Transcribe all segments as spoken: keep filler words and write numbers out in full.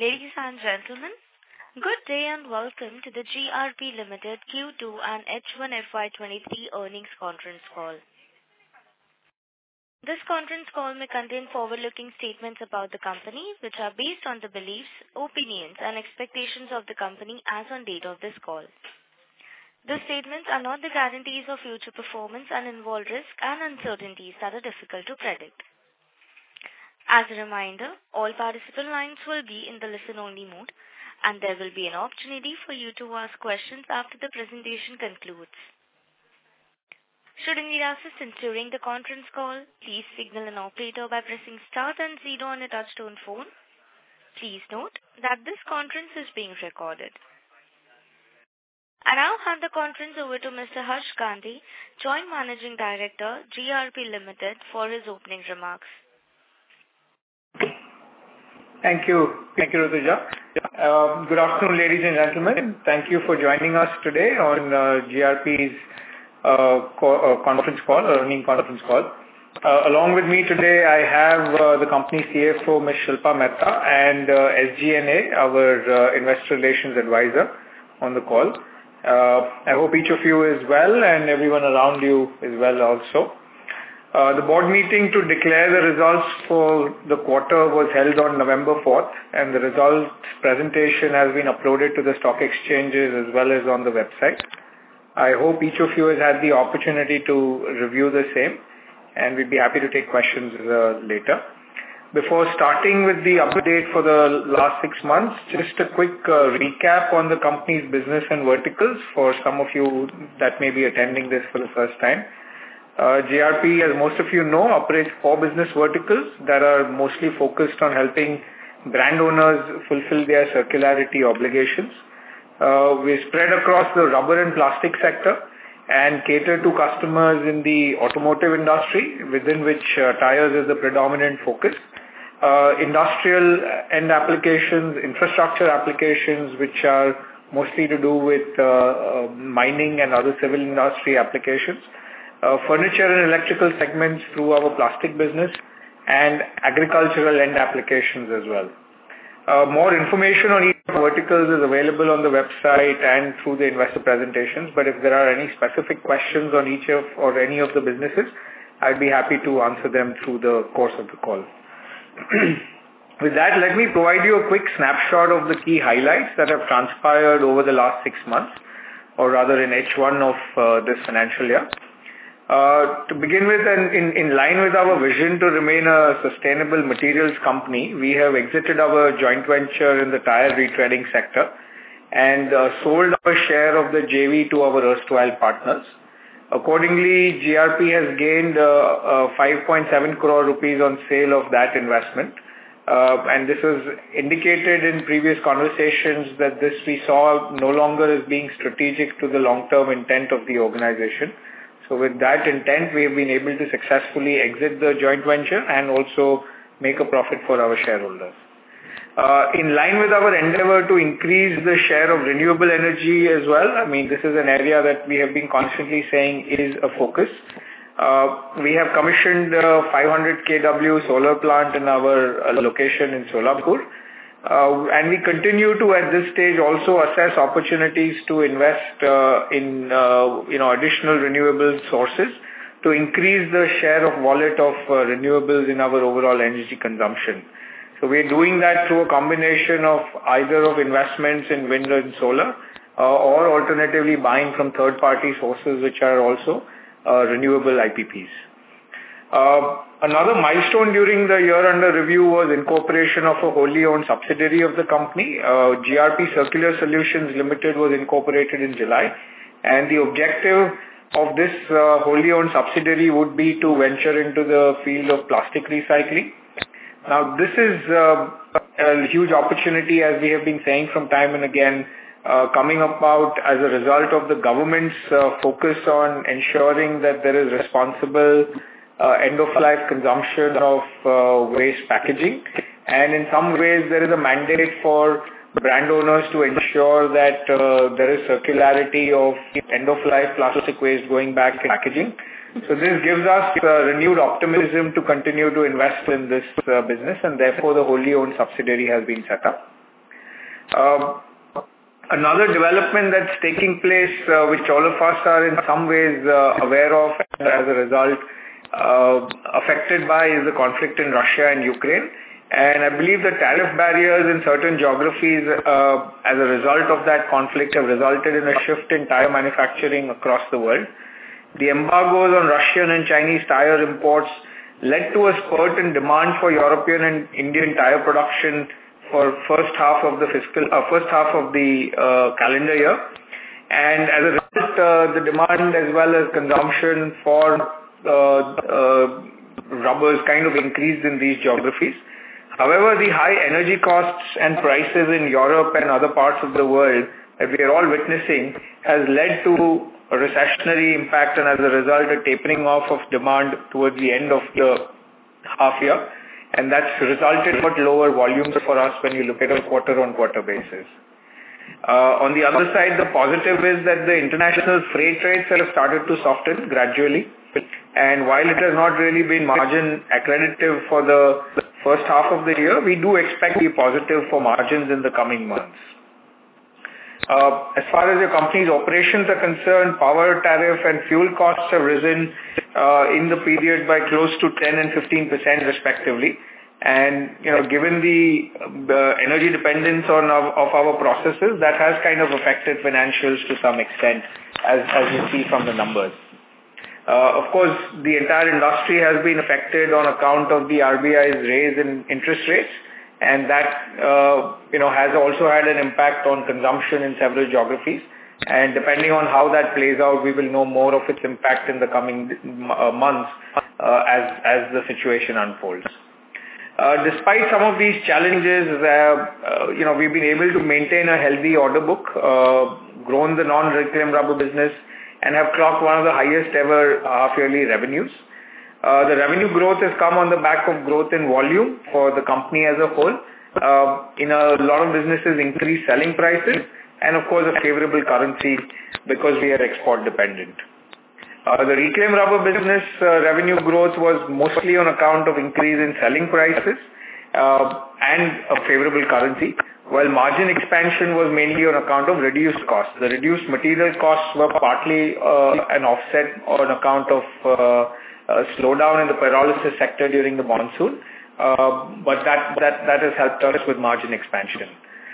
Ladies and gentlemen, good day and welcome to the G R P Limited Q two and H one F Y twenty-three earnings conference call. This conference call may contain forward-looking statements about the company, which are based on the beliefs, opinions, and expectations of the company as on date of this call. These statements are not the guarantees of future performance and involve risks and uncertainties that are difficult to predict. As a reminder, all participant lines will be in the listen-only mode, and there will be an opportunity for you to ask questions after the presentation concludes. Should you need assistance during the conference call, please signal an operator by pressing star and zero on a touch-tone phone. Please note that this conference is being recorded. I now hand the conference over to Mister Harsh Gandhi, Joint Managing Director, G R P Limited, for his opening remarks. Thank you. Thank you, Rutuja. Uh, good afternoon, ladies and gentlemen. Thank you for joining us today on uh, G R P's uh, co- uh, conference call, or earning conference call. Uh, along with me today, I have uh, the company C F O, Miz Shilpa Mehta, and uh, S G N A, our uh, Investor Relations Advisor, on the call. Uh, I hope each of you is well and everyone around you is well also. Uh, the board meeting to declare the results for the quarter was held on November fourth, and the results presentation has been uploaded to the stock exchanges as well as on the website. I hope each of you has had the opportunity to review the same, and we'd be happy to take questions uh, later. Before starting with the update for the last six months, just a quick uh, recap on the company's business and verticals for some of you that may be attending this for the first time. Uh, G R P, as most of you know, operates four business verticals that are mostly focused on helping brand owners fulfill their circularity obligations. Uh, we spread across the rubber and plastic sector and cater to customers in the automotive industry, within which uh, tires is the predominant focus. Uh, industrial end applications, infrastructure applications, which are mostly to do with uh, uh, mining and other civil industry applications. Uh, furniture and electrical segments through our plastic business, and agricultural end applications as well. Uh, more information on each verticals is available on the website and through the investor presentations, but if there are any specific questions on each of or any of the businesses, I'd be happy to answer them through the course of the call. With that, let me provide you a quick snapshot of the key highlights that have transpired over the last six months, or rather in H one of uh, this financial year. Uh, to begin with, and in, in line with our vision to remain a sustainable materials company, we have exited our joint venture in the tire retreading sector and uh, sold our share of the J V to our erstwhile partners. Accordingly, G R P has gained uh, uh, five point seven crore rupees on sale of that investment. Uh, and this was indicated in previous conversations that this we saw no longer as being strategic to the long-term intent of the organization. So with that intent, we have been able to successfully exit the joint venture and also make a profit for our shareholders. Uh, in line with our endeavor to increase the share of renewable energy as well, I mean, this is an area that we have been constantly saying is a focus. Uh, we have commissioned a five hundred kilowatt solar plant in our uh, location in Solapur. Uh, and we continue to, at this stage, also assess opportunities to invest uh, in, uh, you know, additional renewable sources to increase the share of wallet of uh, renewables in our overall energy consumption. So we are doing that through a combination of either of investments in wind and solar, uh, or alternatively buying from third-party sources which are also uh, renewable I P Ps. Uh, another milestone during the year under review was incorporation of a wholly owned subsidiary of the company. Uh, G R P Circular Solutions Limited was incorporated in July, and the objective of this uh, wholly owned subsidiary would be to venture into the field of plastic recycling. Now, this is uh, a huge opportunity, as we have been saying from time and again, uh, coming about as a result of the government's uh, focus on ensuring that there is responsible Uh, end-of-life consumption of uh, waste packaging, and in some ways there is a mandate for brand owners to ensure that uh, there is circularity of end-of-life plastic waste going back in packaging. So this gives us uh, renewed optimism to continue to invest in this uh, business, and therefore the wholly owned subsidiary has been set up. Uh, Another development that's taking place, uh, which all of us are in some ways uh, aware of and as a result uh, affected by, is the conflict in Russia and Ukraine. And I believe the tariff barriers in certain geographies uh, as a result of that conflict have resulted in a shift in tire manufacturing across the world. The embargoes on Russian and Chinese tire imports led to a spurt in demand for European and Indian tire production for first half of the fiscal, uh, first half of the uh, calendar year, and as a result, uh, the demand as well as consumption for uh, uh, rubbers kind of increased in these geographies. However, the high energy costs and prices in Europe and other parts of the world that we are all witnessing has led to a recessionary impact, and as a result, a tapering off of demand towards the end of the half year. And that's resulted in much lower volumes for us when you look at a quarter-on-quarter basis. Uh, on the other side, the positive is that the international freight rates have started to soften gradually. And while it has not really been margin accretive for the first half of the year, we do expect to be positive for margins in the coming months. Uh, as far as your company's operations are concerned, power tariff and fuel costs have risen uh, in the period by close to ten and fifteen percent respectively. And, you know, given the, the energy dependence on our, of our processes, that has kind of affected financials to some extent, as, as you see from the numbers. Uh, of course, the entire industry has been affected on account of the R B I's raise in interest rates. And that, uh, you know, has also had an impact on consumption in several geographies. And depending on how that plays out, we will know more of its impact in the coming uh, months uh, as, as the situation unfolds. Uh, despite some of these challenges, uh, uh, you know, we've been able to maintain a healthy order book, uh, grown the non-reclaim rubber business, and have clocked one of the highest ever half-yearly revenues. Uh, the revenue growth has come on the back of growth in volume for the company as a whole. Uh, in a lot of businesses, increased selling prices, and of course a favorable currency because we are export dependent. Uh, the reclaim rubber business uh, revenue growth was mostly on account of increase in selling prices uh, and a favorable currency, while margin expansion was mainly on account of reduced costs. The reduced material costs were partly uh, an offset on account of uh, Uh, slowdown in the pyrolysis sector during the monsoon, uh, but that, that, that has helped us with margin expansion.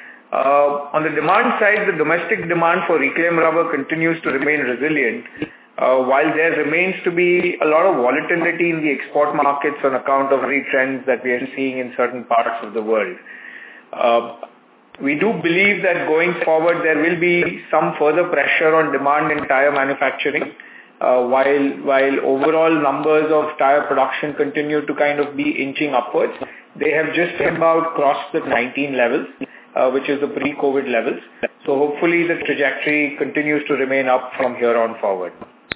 Uh, on the demand side, the domestic demand for reclaim rubber continues to remain resilient, uh, while there remains to be a lot of volatility in the export markets on account of trends that we are seeing in certain parts of the world. Uh, we do believe that going forward there will be some further pressure on demand in tire manufacturing. Uh, while while overall numbers of tire production continue to kind of be inching upwards, they have just about crossed the nineteen levels, uh, which is the pre-COVID levels. So hopefully the trajectory continues to remain up from here on forward.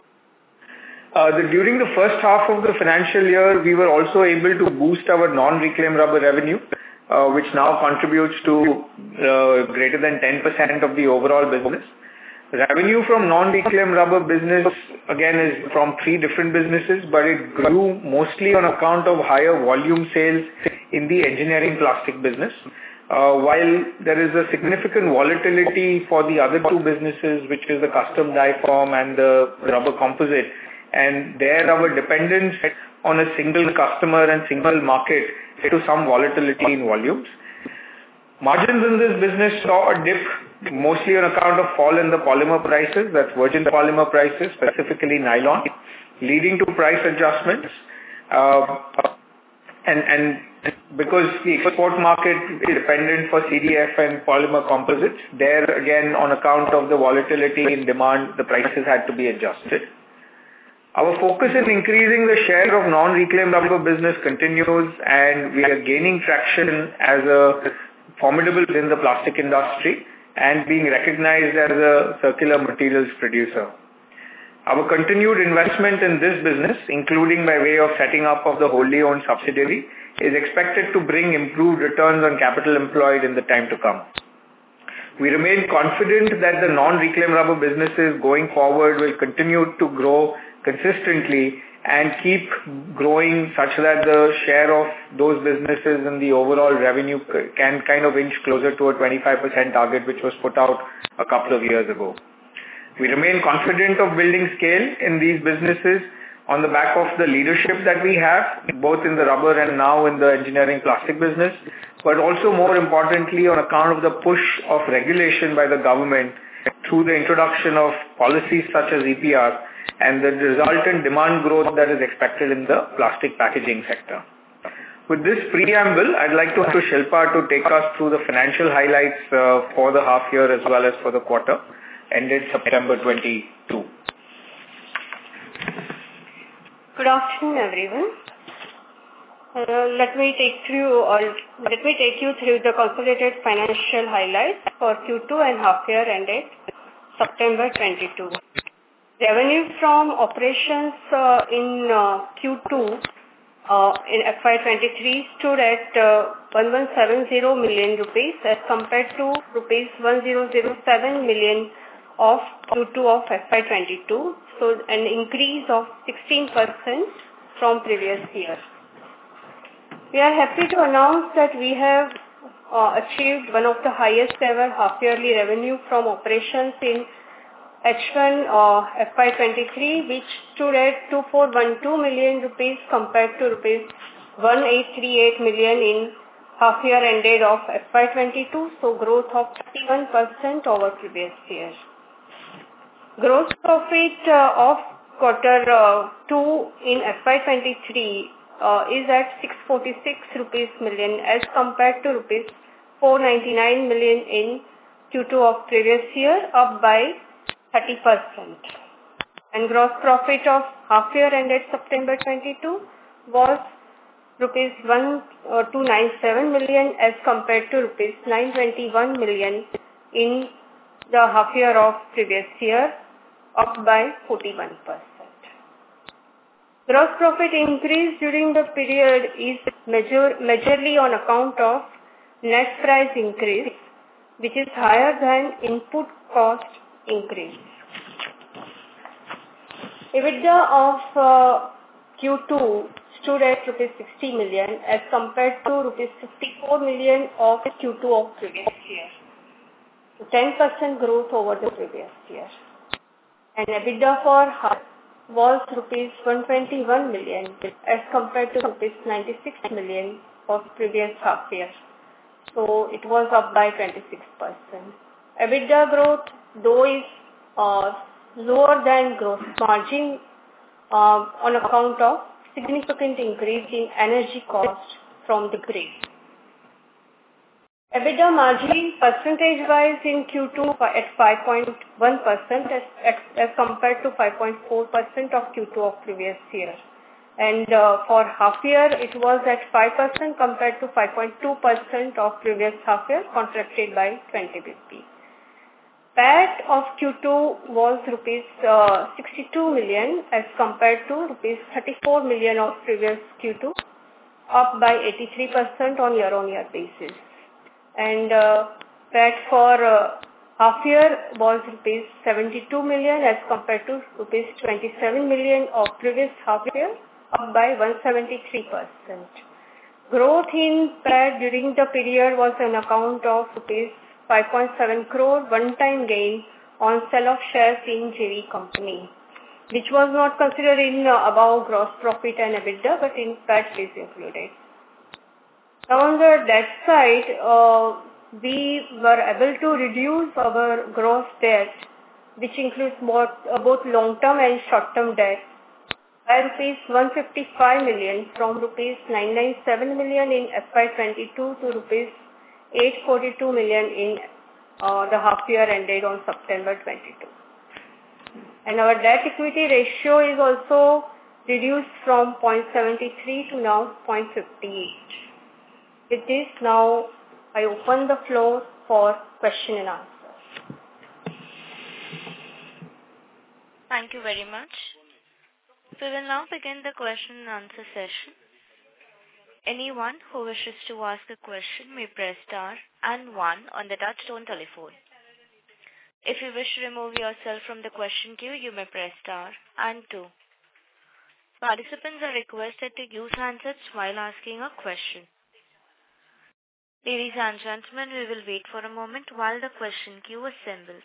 Uh, the, during the first half of the financial year, we were also able to boost our non-reclaim rubber revenue, uh, which now contributes to uh, greater than ten percent of the overall business. Revenue from non-reclaim rubber business, again, is from three different businesses, but it grew mostly on account of higher volume sales in the engineering plastic business. Uh, while there is a significant volatility for the other two businesses, which is the custom die form and the rubber composite, and there our dependence on a single customer and single market led to some volatility in volumes. Margins in this business saw a dip mostly on account of fall in the polymer prices, that's virgin polymer prices, specifically nylon, leading to price adjustments. Uh, and, and because the export market is dependent for C D F and polymer composites, there again on account of the volatility in demand, the prices had to be adjusted. Our focus in increasing the share of non-reclaim rubber business continues, and we are gaining traction as a formidable in the plastic industry and being recognized as a circular materials producer. Our continued investment in this business, including by way of setting up of the wholly owned subsidiary, is expected to bring improved returns on capital employed in the time to come. We remain confident that the non-reclaim rubber businesses going forward will continue to grow consistently and keep growing such that the share of those businesses in the overall revenue can kind of inch closer to a twenty-five percent target, which was put out a couple of years ago. We remain confident of building scale in these businesses on the back of the leadership that we have, both in the rubber and now in the engineering plastic business, but also more importantly on account of the push of regulation by the government through the introduction of policies such as E P R and the resultant demand growth that is expected in the plastic packaging sector. With this preamble, I'd like to ask Shilpa to take us through the financial highlights uh, for the half year as well as for the quarter ended September twenty-two. Good afternoon, everyone. Uh, let me take through or let me take you through the consolidated financial highlights for Q two and half year ended September twenty-two. Revenue from operations uh, in uh, Q two uh, in F Y twenty-three stood at uh, one thousand one hundred seventy million rupees as compared to rupees one thousand seven million of Q two of F Y twenty-two, so an increase of sixteen percent from previous year. We are happy to announce that we have uh, achieved one of the highest ever half-yearly revenue from operations in H one uh, F Y twenty-three, which stood at two thousand four hundred twelve million rupees compared to rupees one thousand eight hundred thirty-eight million in half year ended of F Y twenty-two, so growth of thirty-one percent over previous year. Gross profit uh, of quarter uh, two in F Y twenty-three uh, is at six hundred forty-six rupees million as compared to rupees four hundred ninety-nine million in Q two of previous year, up by thirty percent. And gross profit of half year ended September twenty-two was rupees one thousand two hundred ninety-seven million as compared to rupees nine hundred twenty-one million in the half year of previous year, up by forty-one percent. Gross profit increase during the period is major, majorly on account of net price increase, which is higher than input cost increase. EBITDA of uh, Q two stood at rupees sixty million as compared to rupees fifty-four million of Q two of previous year. ten percent growth over the previous year. And EBITDA for half was rupees one hundred twenty-one million as compared to rupees ninety-six million of previous half year. So it was up by twenty-six percent. EBITDA growth, though, is uh, lower than gross margin uh, on account of significant increase in energy cost from the grid. EBITDA margin percentage-wise in Q two at five point one percent as, as compared to five point four percent of Q two of previous year. And uh, for half year, it was at five percent compared to five point two percent of previous half year, contracted by twenty basis points. P A T of Q two was rupees uh, sixty-two million as compared to rupees thirty-four million of previous Q two, up by eighty-three percent on year-on-year basis. And uh, P A T for uh, half year was rupees seventy-two million as compared to rupees twenty-seven million of previous half year, up by one hundred seventy-three percent. Growth in P A T during the period was on account of rupees five point seven crore one-time gain on sale of shares in J V company, which was not considered in uh, above gross profit and EBITDA, but in P A T is included. Now on the debt side, uh, we were able to reduce our gross debt, which includes both, uh, both long-term and short-term debt, by rupees one hundred fifty-five million from rupees nine hundred ninety-seven million in F Y twenty-two to rupees eight hundred forty-two million in uh, the half year ended on September twenty-two. And our debt equity ratio is also reduced from zero point seven three to now zero point five eight. With this, now I open the floor for question and answer. Thank you very much. We will now begin the question and answer session. Anyone who wishes to ask a question may press star and one on the touchtone telephone. If you wish to remove yourself from the question queue, you may press star and two. Participants are requested to use handsets while asking a question. Ladies and gentlemen, we will wait for a moment while the question queue assembles.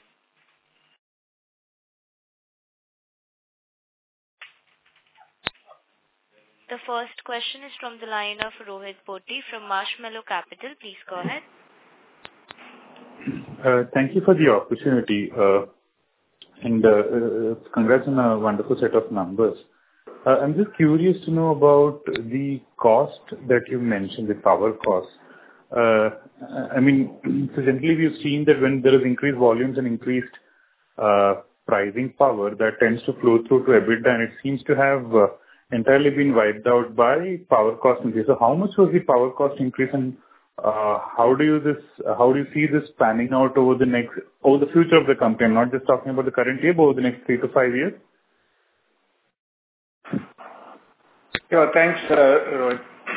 The first question is from the line of Rohit Poti from Marshmallow Capital. Please go ahead. Uh, thank you for the opportunity, uh, and uh, uh, congrats on a wonderful set of numbers. Uh, I'm just curious to know about the cost that you mentioned, the power cost. Uh, I mean, so generally we've seen that when there is increased volumes and increased uh, pricing power, that tends to flow through to EBITDA, and it seems to have uh, entirely been wiped out by power cost increase. So how much was the power cost increase, and uh, how do you this uh, how do you see this panning out over the next over the future of the company? I'm not just talking about the current year, but over the next three to five years. Yeah, thanks, uh, Rohit.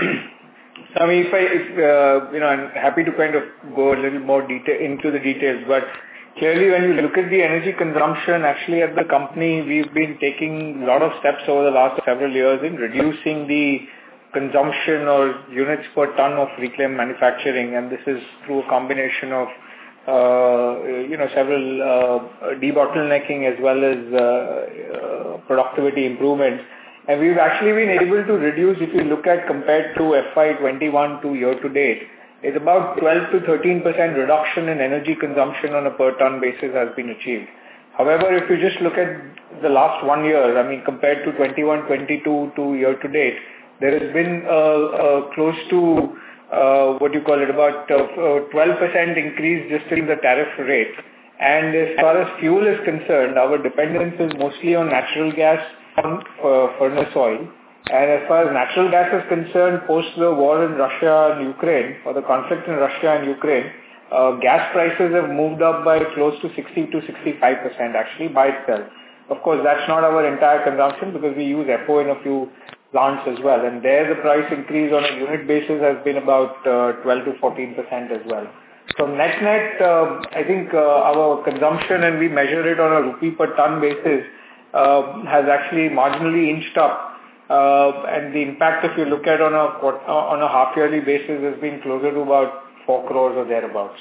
I mean, if I, if, uh, you know, I'm happy to kind of go a little more detail into the details, but clearly when you look at the energy consumption, actually at the company, we've been taking a lot of steps over the last several years in reducing the consumption or units per ton of reclaim manufacturing, and this is through a combination of, uh, you know, several uh, debottlenecking as well as uh, uh, productivity improvements. And we've actually been able to reduce, if you look at compared to F Y twenty-one to year to date, it's about twelve to thirteen percent reduction in energy consumption on a per ton basis has been achieved. However, if you just look at the last one year, I mean, compared to twenty-one twenty-two to year to date, there has been uh, uh, close to, uh, what do you call it, about uh, twelve percent increase just in the tariff rate. And as far as fuel is concerned, our dependence is mostly on natural gas, on uh, furnace oil. And as far as natural gas is concerned, post the war in Russia and Ukraine, or the conflict in Russia and Ukraine, uh, gas prices have moved up by close to sixty to sixty-five percent actually by itself. Of course, that's not our entire consumption because we use F O in a few plants as well. And there the price increase on a unit basis has been about uh, twelve to fourteen percent as well. So net net, uh, I think uh, our consumption, and we measure it on a rupee per ton basis, uh, has actually marginally inched up. Uh, and the impact, if you look at on a on a half yearly basis, has been closer to about four crores or thereabouts.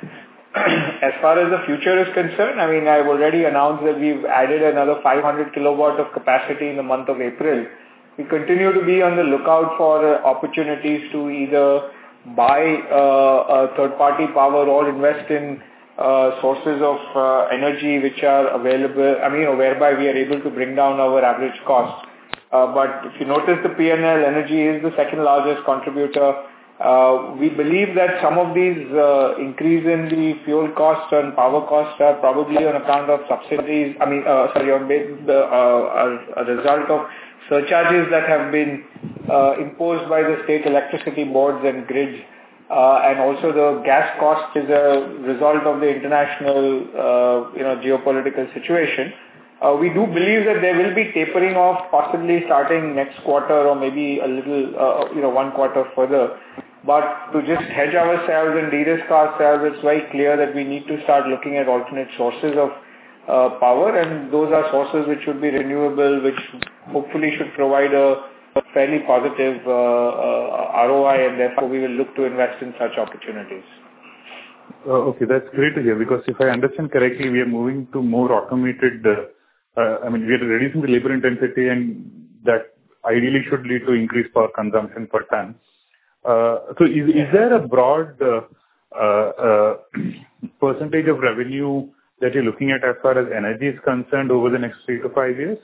As far as the future is concerned, I mean, I've already announced that we've added another five hundred kilowatt of capacity in the month of April. We continue to be on the lookout for uh, opportunities to either buy uh, a third-party power or invest in uh, sources of uh, energy which are available, I mean, whereby we are able to bring down our average cost. Uh, but if you notice the P and L, energy is the second largest contributor. Uh, we believe that some of these uh, increase in the fuel costs and power costs are probably on account of subsidies, I mean, uh, sorry, on the, uh, a, a result of surcharges that have been uh, imposed by the state electricity boards and grids, uh, and also the gas cost is a result of the international, uh, you know, geopolitical situation. Uh, we do believe that there will be tapering off, possibly starting next quarter or maybe a little, uh, you know, one quarter further. But to just hedge ourselves and de-risk ourselves, it's very clear that we need to start looking at alternate sources of Uh, power, and those are sources which should be renewable, which hopefully should provide a, a fairly positive uh, uh, R O I, and therefore we will look to invest in such opportunities. Uh, okay, that's great to hear, because if I understand correctly, we are moving to more automated, uh, uh, I mean, we are reducing the labor intensity, and that ideally should lead to increased power consumption per ton. Uh, so is, is there a broad uh, uh, uh, percentage of revenue that you're looking at as far as energy is concerned over the next three to five years?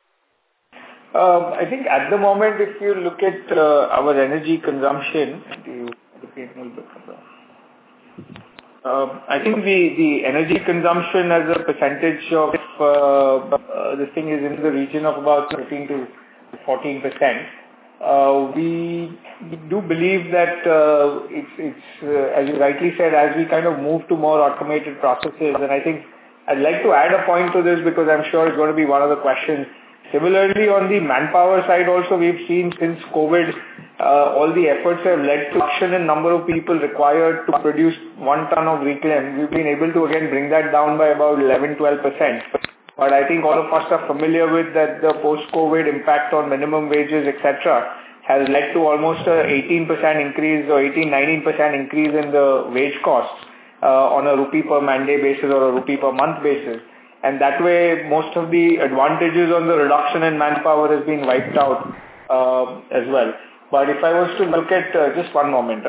Um, I think at the moment, if you look at uh, our energy consumption, do you, um, I think the, the energy consumption as a percentage of uh, uh, this thing is in the region of about thirteen to fourteen percent. Uh, we, we do believe that uh, it's, it's uh, as you rightly said, as we kind of move to more automated processes, and I think I'd like to add a point to this because I'm sure it's going to be one of the questions. Similarly, on the manpower side also, we've seen since COVID, uh, all the efforts have led to reduction in number of people required to produce one ton of reclaim. We've been able to again bring that down by about eleven to twelve percent. but I think all of us are familiar with that the post-COVID impact on minimum wages, et cetera, has led to almost a eighteen percent increase or eighteen, nineteen percent increase in the wage costs uh, on a rupee per man day basis or a rupee per month basis. And that way, most of the advantages on the reduction in manpower has been wiped out uh, as well. But if I was to look at, uh, just one moment.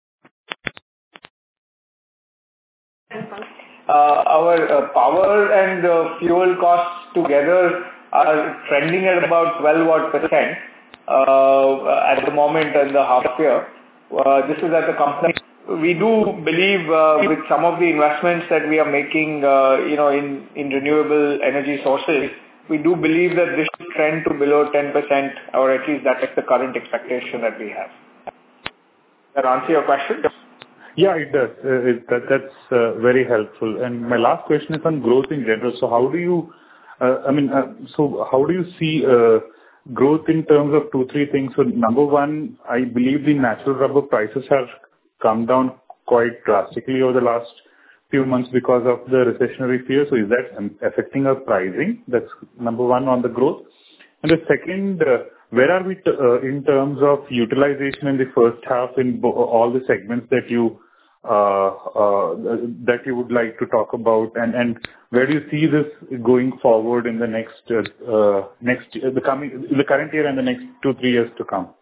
Uh, our uh, power and uh, fuel costs together are trending at about twelve odd percent uh, at the moment in the half year. Uh, this is at the company. We do believe uh, with some of the investments that we are making, uh, you know, in, in renewable energy sources, we do believe that this should trend to below ten percent, or at least that is the current expectation that we have. Does that answer your question? Yeah, it does. Uh, it, that, that's uh, very helpful. And my last question is on growth in general. So how do you, uh, I mean, uh, so how do you see uh, growth in terms of two, three things? So number one, I believe the natural rubber prices have come down quite drastically over the last few months because of the recessionary fear. So is that affecting our pricing? That's number one on the growth. And the second, uh, where are we t- uh, in terms of utilization in the first half in bo- all the segments that you uh, uh, that you would like to talk about, and, and where do you see this going forward in the next uh, uh, next the coming the current year and the next two three years to come?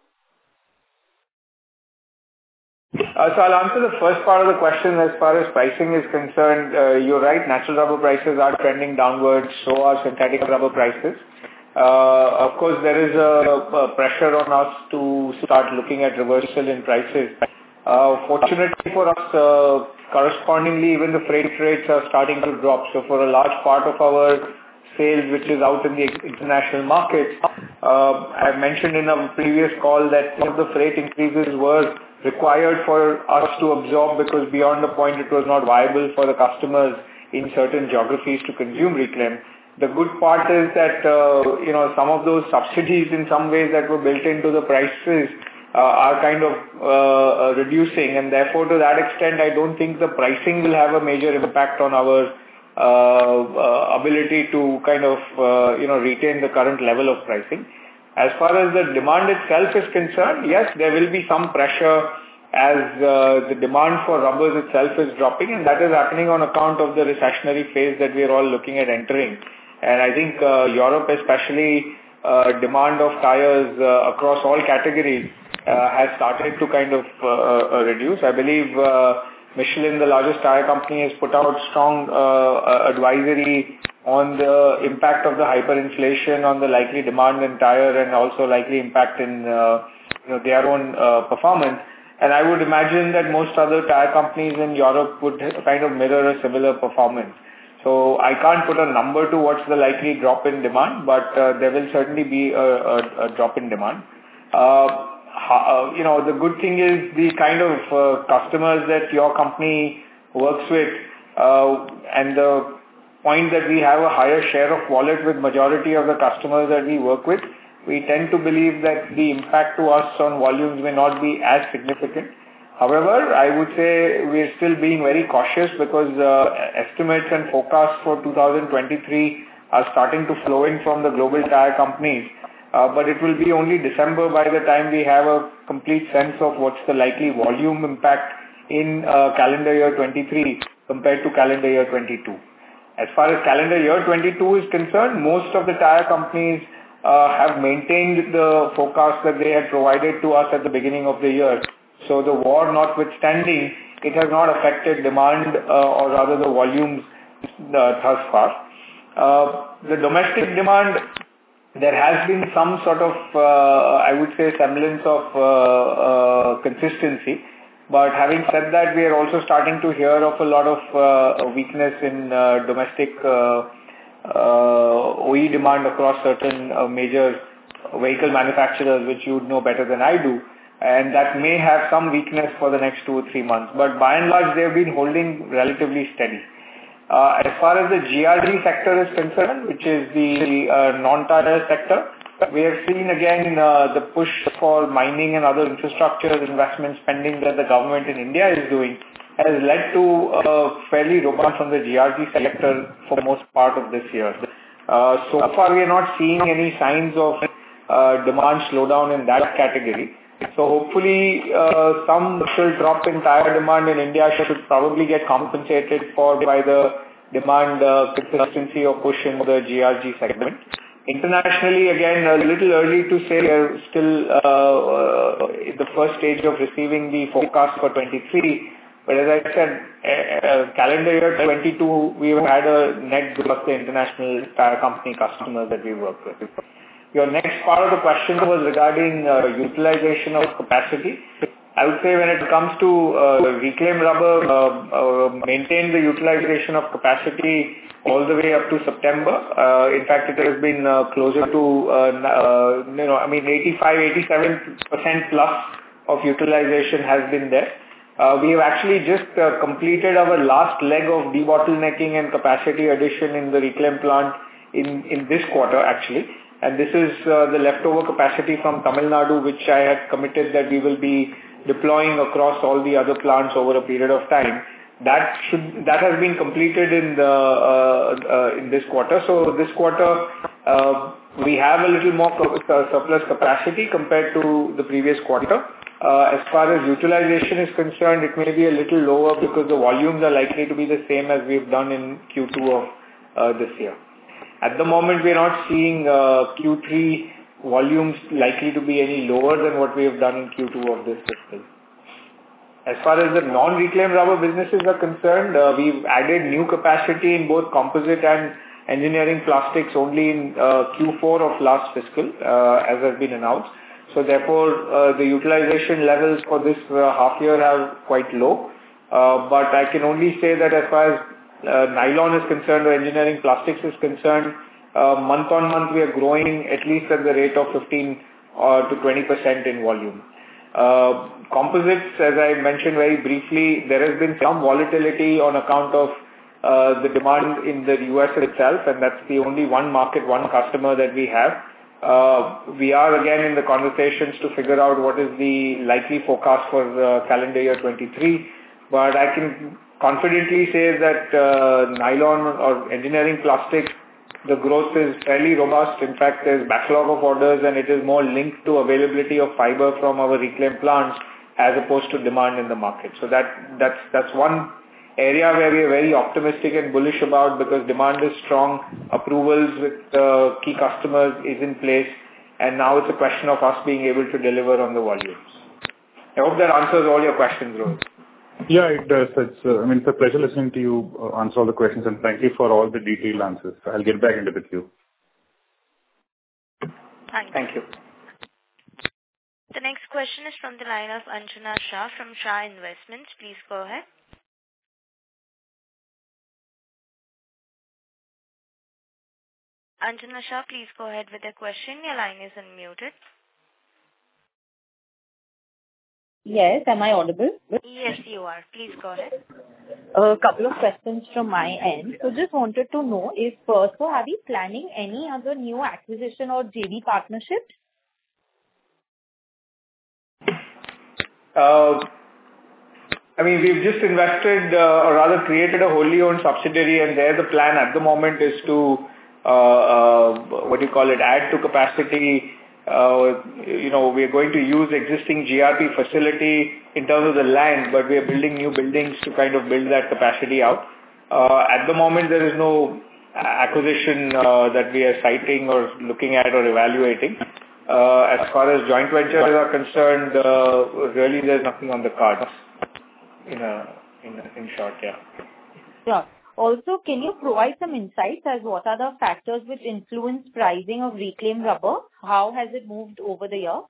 Uh, so I'll answer the first part of the question. As far as pricing is concerned, uh, you're right, natural rubber prices are trending downwards, so are synthetic rubber prices. Uh, of course, there is a, a pressure on us to start looking at reversal in prices. Uh, fortunately for us, uh, correspondingly, even the freight rates are starting to drop. So for a large part of our sales, which is out in the international markets, uh, I mentioned in a previous call that some of the freight increases were required for us to absorb, because beyond the point it was not viable for the customers in certain geographies to consume reclaim. The good part is that, uh, you know, some of those subsidies in some ways that were built into the prices uh, are kind of uh, reducing, and therefore to that extent I don't think the pricing will have a major impact on our uh, uh, ability to kind of, uh, you know, retain the current level of pricing. As far as the demand itself is concerned, yes, there will be some pressure as uh, the demand for rubbers itself is dropping, and that is happening on account of the recessionary phase that we are all looking at entering. And I think uh, Europe especially, uh, demand of tires uh, across all categories uh, has started to kind of uh, uh, reduce. I believe uh, Michelin, the largest tire company, has put out strong uh, advisory on the impact of the hyperinflation on the likely demand in tire, and also likely impact in uh, you know, their own uh, performance. And I would imagine that most other tire companies in Europe would kind of mirror a similar performance. So I can't put a number to what's the likely drop in demand, but uh, there will certainly be a, a, a drop in demand. Uh, uh, you know, the good thing is the kind of uh, customers that your company works with, uh, and the point that we have a higher share of wallet with majority of the customers that we work with, we tend to believe that the impact to us on volumes may not be as significant. However, I would say we're still being very cautious, because uh, estimates and forecasts for two thousand twenty-three are starting to flow in from the global tire companies. Uh, but it will be only December by the time we have a complete sense of what's the likely volume impact in uh, calendar year twenty-three compared to calendar year twenty-two. As far as calendar year twenty-two is concerned, most of the tire companies uh, have maintained the forecast that they had provided to us at the beginning of the year. So the war notwithstanding, it has not affected demand uh, or rather the volumes uh, thus far. Uh, the domestic demand, there has been some sort of, uh, I would say, semblance of uh, uh, consistency. But having said that, we are also starting to hear of a lot of uh, weakness in uh, domestic uh, uh, O E demand across certain uh, major vehicle manufacturers, which you would know better than I do. And that may have some weakness for the next two or three months. But by and large, they have been holding relatively steady. Uh, as far as the G R G sector is concerned, which is the uh, non-tire sector, we have seen again uh, the push for mining and other infrastructure investment spending that the government in India is doing has led to a fairly robust from the G R G sector for most part of this year. Uh, so far, we are not seeing any signs of uh, demand slowdown in that category. So hopefully, uh, some actual drop in tire demand in India should probably get compensated for by the demand uh, consistency or push in the G R G segment. Internationally, again, a little early to say. We are still uh, uh, in the first stage of receiving the forecast for twenty-three. But as I said, uh, calendar year twenty-two, we have had a net growth of the international tire company customers that we work with. Your next part of the question was regarding uh, utilization of capacity. I would say when it comes to uh, reclaimed rubber, uh, uh, maintain the utilization of capacity all the way up to September. Uh, in fact, it has been uh, closer to, uh, uh, you know, I mean, eighty-five, eighty-seven percent plus of utilization has been there. Uh, we have actually just uh, completed our last leg of debottlenecking and capacity addition in the reclaim plant in, in this quarter, actually. And this is uh, the leftover capacity from Tamil Nadu, which I had committed that we will be deploying across all the other plants over a period of time. That should that has been completed in the uh, uh, in this quarter. So this quarter uh, we have a little more surplus capacity compared to the previous quarter. Uh, as far as utilization is concerned, it may be a little lower because the volumes are likely to be the same as we've done in Q two of uh, this year. At the moment, we are not seeing uh, Q three volumes likely to be any lower than what we have done in Q two of this fiscal. As far as the non-reclaimed rubber businesses are concerned, uh, we've added new capacity in both composite and engineering plastics only in uh, Q four of last fiscal, uh, as has been announced. So therefore, uh, the utilization levels for this uh, half year are quite low. Uh, but I can only say that as far as uh, nylon is concerned or engineering plastics is concerned, uh, month on month we are growing at least at the rate of fifteen uh, to twenty percent in volume. Uh, composites, as I mentioned very briefly, there has been some volatility on account of uh, the demand in the U S itself, and that's the only one market, one customer that we have. Uh, we are again in the conversations to figure out what is the likely forecast for uh, calendar year twenty-three, but I can confidently say that uh, nylon or engineering plastics, the growth is fairly robust. In fact, there's backlog of orders and it is more linked to availability of fiber from our reclaimed plants as opposed to demand in the market. So that that's that's one area where we are very optimistic and bullish about because demand is strong, approvals with uh, key customers is in place, and now it's a question of us being able to deliver on the volumes. I hope that answers all your questions, Rohit. Yeah, it does. It's, uh, I mean, it's a pleasure listening to you uh, answer all the questions, and thank you for all the detailed answers. I'll get back into the queue. Thank you. Thank you. The next question is from the line of Anjana Shah from Shah Investments. Please go ahead. Anjana Shah, please go ahead with your question. Your line is unmuted. Yes, am I audible? Yes, you are. Please go ahead. A couple of questions from my end. So just wanted to know if, uh, so are we planning any other new acquisition or J V partnerships? Uh, I mean, we've just invested uh, or rather created a wholly owned subsidiary, and there the plan at the moment is to, uh, uh, what do you call it, add to capacity. Uh, you know, we are going to use existing G R P facility in terms of the land, but we are building new buildings to kind of build that capacity out. Uh, at the moment, there is no acquisition uh, that we are citing or looking at or evaluating. Uh, as far as joint ventures are concerned, uh, really there's nothing on the cards. In a, in, a, in short, yeah. Sure. Also, can you provide some insights as what are the factors which influence pricing of reclaimed rubber? How has it moved over the year?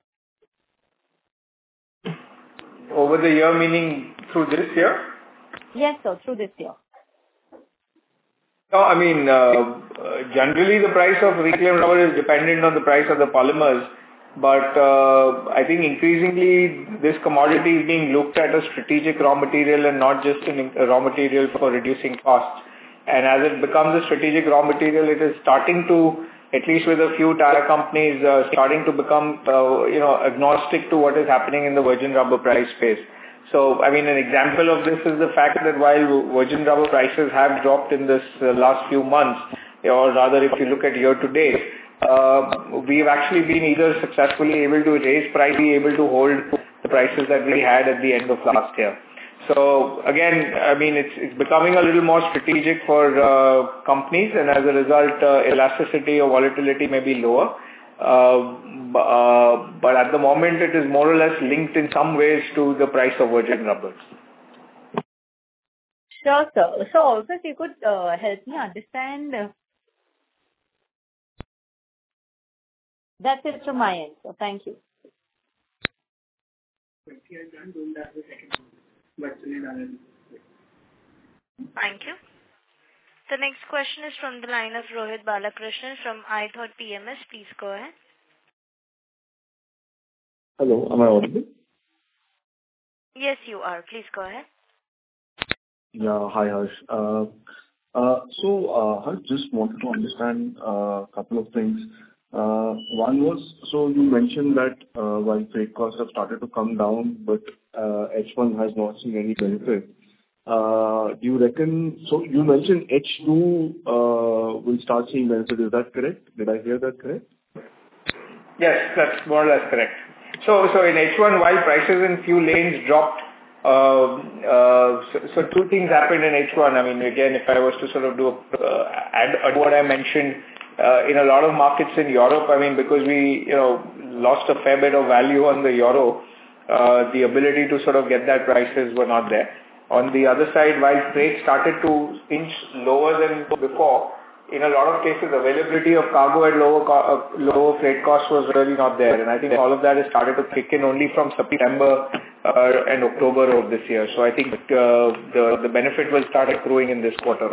Over the year, meaning through this year? Yes, sir, through this year. No, I mean, uh, generally the price of reclaimed rubber is dependent on the price of the polymers. But uh, I think increasingly this commodity is being looked at as strategic raw material and not just a raw material for reducing costs. And as it becomes a strategic raw material, it is starting to, at least with a few tire companies, uh, starting to become, uh, you know, agnostic to what is happening in the virgin rubber price space. So, I mean, an example of this is the fact that while virgin rubber prices have dropped in this uh, last few months, or rather if you look at year to date, uh, we've actually been either successfully able to raise price, be able to hold the prices that we had at the end of last year. So again, I mean, it's it's becoming a little more strategic for uh, companies, and as a result, uh, elasticity or volatility may be lower. Uh, uh, but at the moment, it is more or less linked in some ways to the price of virgin rubbers. Sure, sir. So also, if you could uh, help me understand. Uh, that's it from my end. So thank you. Thank you. The next question is from the line of Rohit Balakrishnan from iThought P M S. Please go ahead. Hello, am I audible? Yes, you are. Please go ahead. Yeah, hi Harsh. Uh, uh, so, uh, Harsh, just wanted to understand a uh, couple of things. Uh, one was, so you mentioned that uh, while freight costs have started to come down, but uh, H one has not seen any benefit. Uh, do you reckon, so you mentioned H two uh, will start seeing benefit, is that correct? Did I hear that correct? Yes, that's more or less correct. So, so in H one, while prices in few lanes dropped, uh, uh, so, so two things happened in H one. I mean, again, if I was to sort of do, uh, add, add what I mentioned, uh, in a lot of markets in Europe, I mean, because we, you know, lost a fair bit of value on the euro, uh, the ability to sort of get that prices were not there. On the other side, while freight started to inch lower than before, in a lot of cases, availability of cargo at lower co- uh, lower freight costs was really not there. And I think all of that has started to kick in only from September uh, and October of this year. So I think uh, the, the benefit will start accruing in this quarter.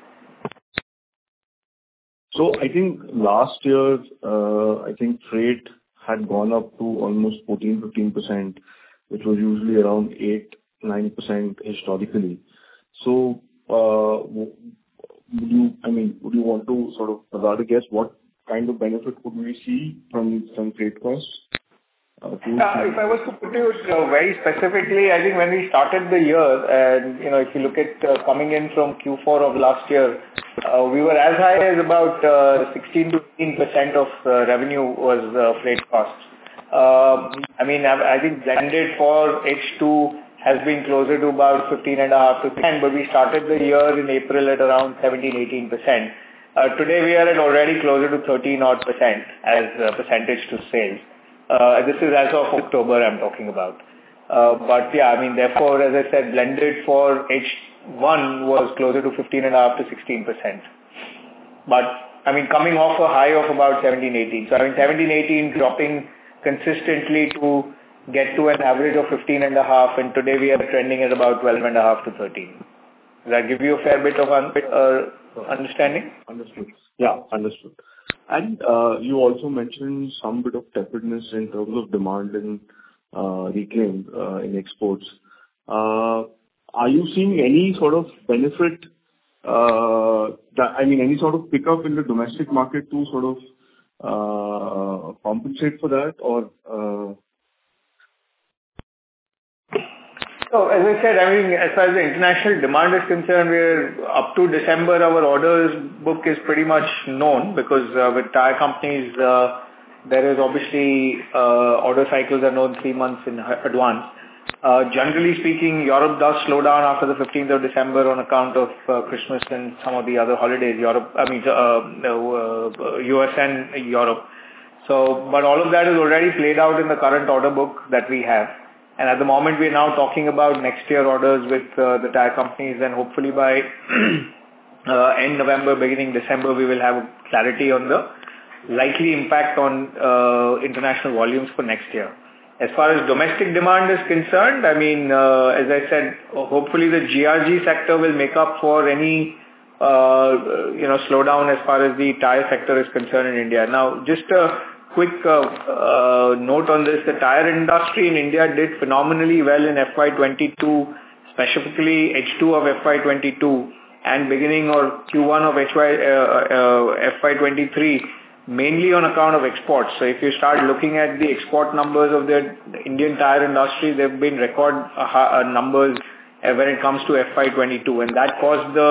So I think last year, uh, I think freight had gone up to almost fourteen to fifteen percent, which was usually around eight to nine percent historically. So, uh, would you, I mean, would you want to sort of rather guess what kind of benefit would we see from some freight costs? Uh, uh, if I was to put it uh, very specifically, I think when we started the year, and you know, if you look at uh, coming in from Q four of last year, uh, we were as high as about uh, sixteen to eighteen percent of uh, revenue was uh, freight costs. Uh, I mean, I, I think blended for H two has been closer to about fifteen and a half to ten, but we started the year in April at around seventeen, eighteen percent. Uh, today we are at already closer to thirteen odd percent as a percentage to sales. Uh, this is as of October I'm talking about. Uh, but yeah, I mean, therefore, as I said, blended for H one was closer to fifteen and a half to sixteen percent. But I mean, coming off a high of about seventeen, eighteen. So I mean, seventeen, eighteen dropping consistently to get to an average of fifteen and a half, and today we are trending at about twelve and a half to thirteen. Does that give you a fair bit of un- uh, understanding? Understood. Yeah, understood. And uh, you also mentioned some bit of tepidness in terms of demand in uh, reclaim uh, in exports. Uh, are you seeing any sort of benefit, uh, that, I mean, any sort of pickup in the domestic market to sort of uh, compensate for that, or uh, So as I said, I mean, as far as the international demand is concerned, we're up to December, our orders book is pretty much known, because uh, with tire companies, uh, there is obviously uh, order cycles are known three months in advance. Uh, generally speaking, Europe does slow down after the fifteenth of December on account of uh, Christmas and some of the other holidays. Europe, I mean, uh, uh, U S and Europe. So, but all of that is already played out in the current order book that we have. And at the moment, we are now talking about next year orders with uh, the tire companies, and hopefully by uh, end November, beginning December, we will have clarity on the likely impact on uh, international volumes for next year. As far as domestic demand is concerned, I mean, uh, as I said, hopefully the G R G sector will make up for any uh, you know slowdown as far as the tire sector is concerned in India. Now, just a quick uh, uh, note on this: the tire industry in India did phenomenally well in F Y twenty-two, specifically H two of F Y twenty-two and beginning or Q one of H Y, uh, uh, F Y twenty-three, mainly on account of exports. So if you start looking at the export numbers of the Indian tire industry, there have been record uh, numbers uh, when it comes to F Y twenty-two, and that caused the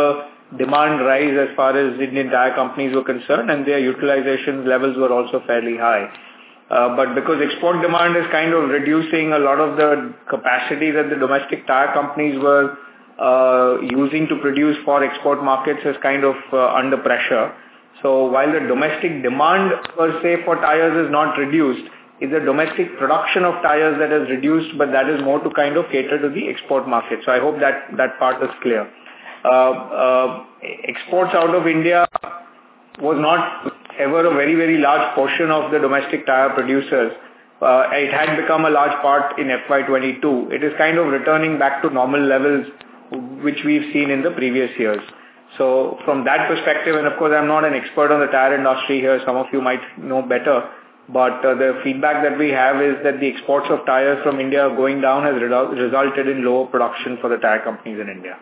demand rise as far as Indian tire companies were concerned, and their utilization levels were also fairly high. Uh, but because export demand is kind of reducing, a lot of the capacity that the domestic tire companies were uh, using to produce for export markets is kind of uh, under pressure. So while the domestic demand per se for tires is not reduced, it's the domestic production of tires that is reduced, but that is more to kind of cater to the export market. So I hope that that part is clear. Uh, uh, exports out of India was not ever a very, very large portion of the domestic tire producers. Uh, it had become a large part in F Y twenty-two. It is kind of returning back to normal levels, which we've seen in the previous years. So from that perspective, and of course I'm not an expert on the tire industry here, some of you might know better, but uh, the feedback that we have is that the exports of tires from India going down has re- resulted in lower production for the tire companies in India.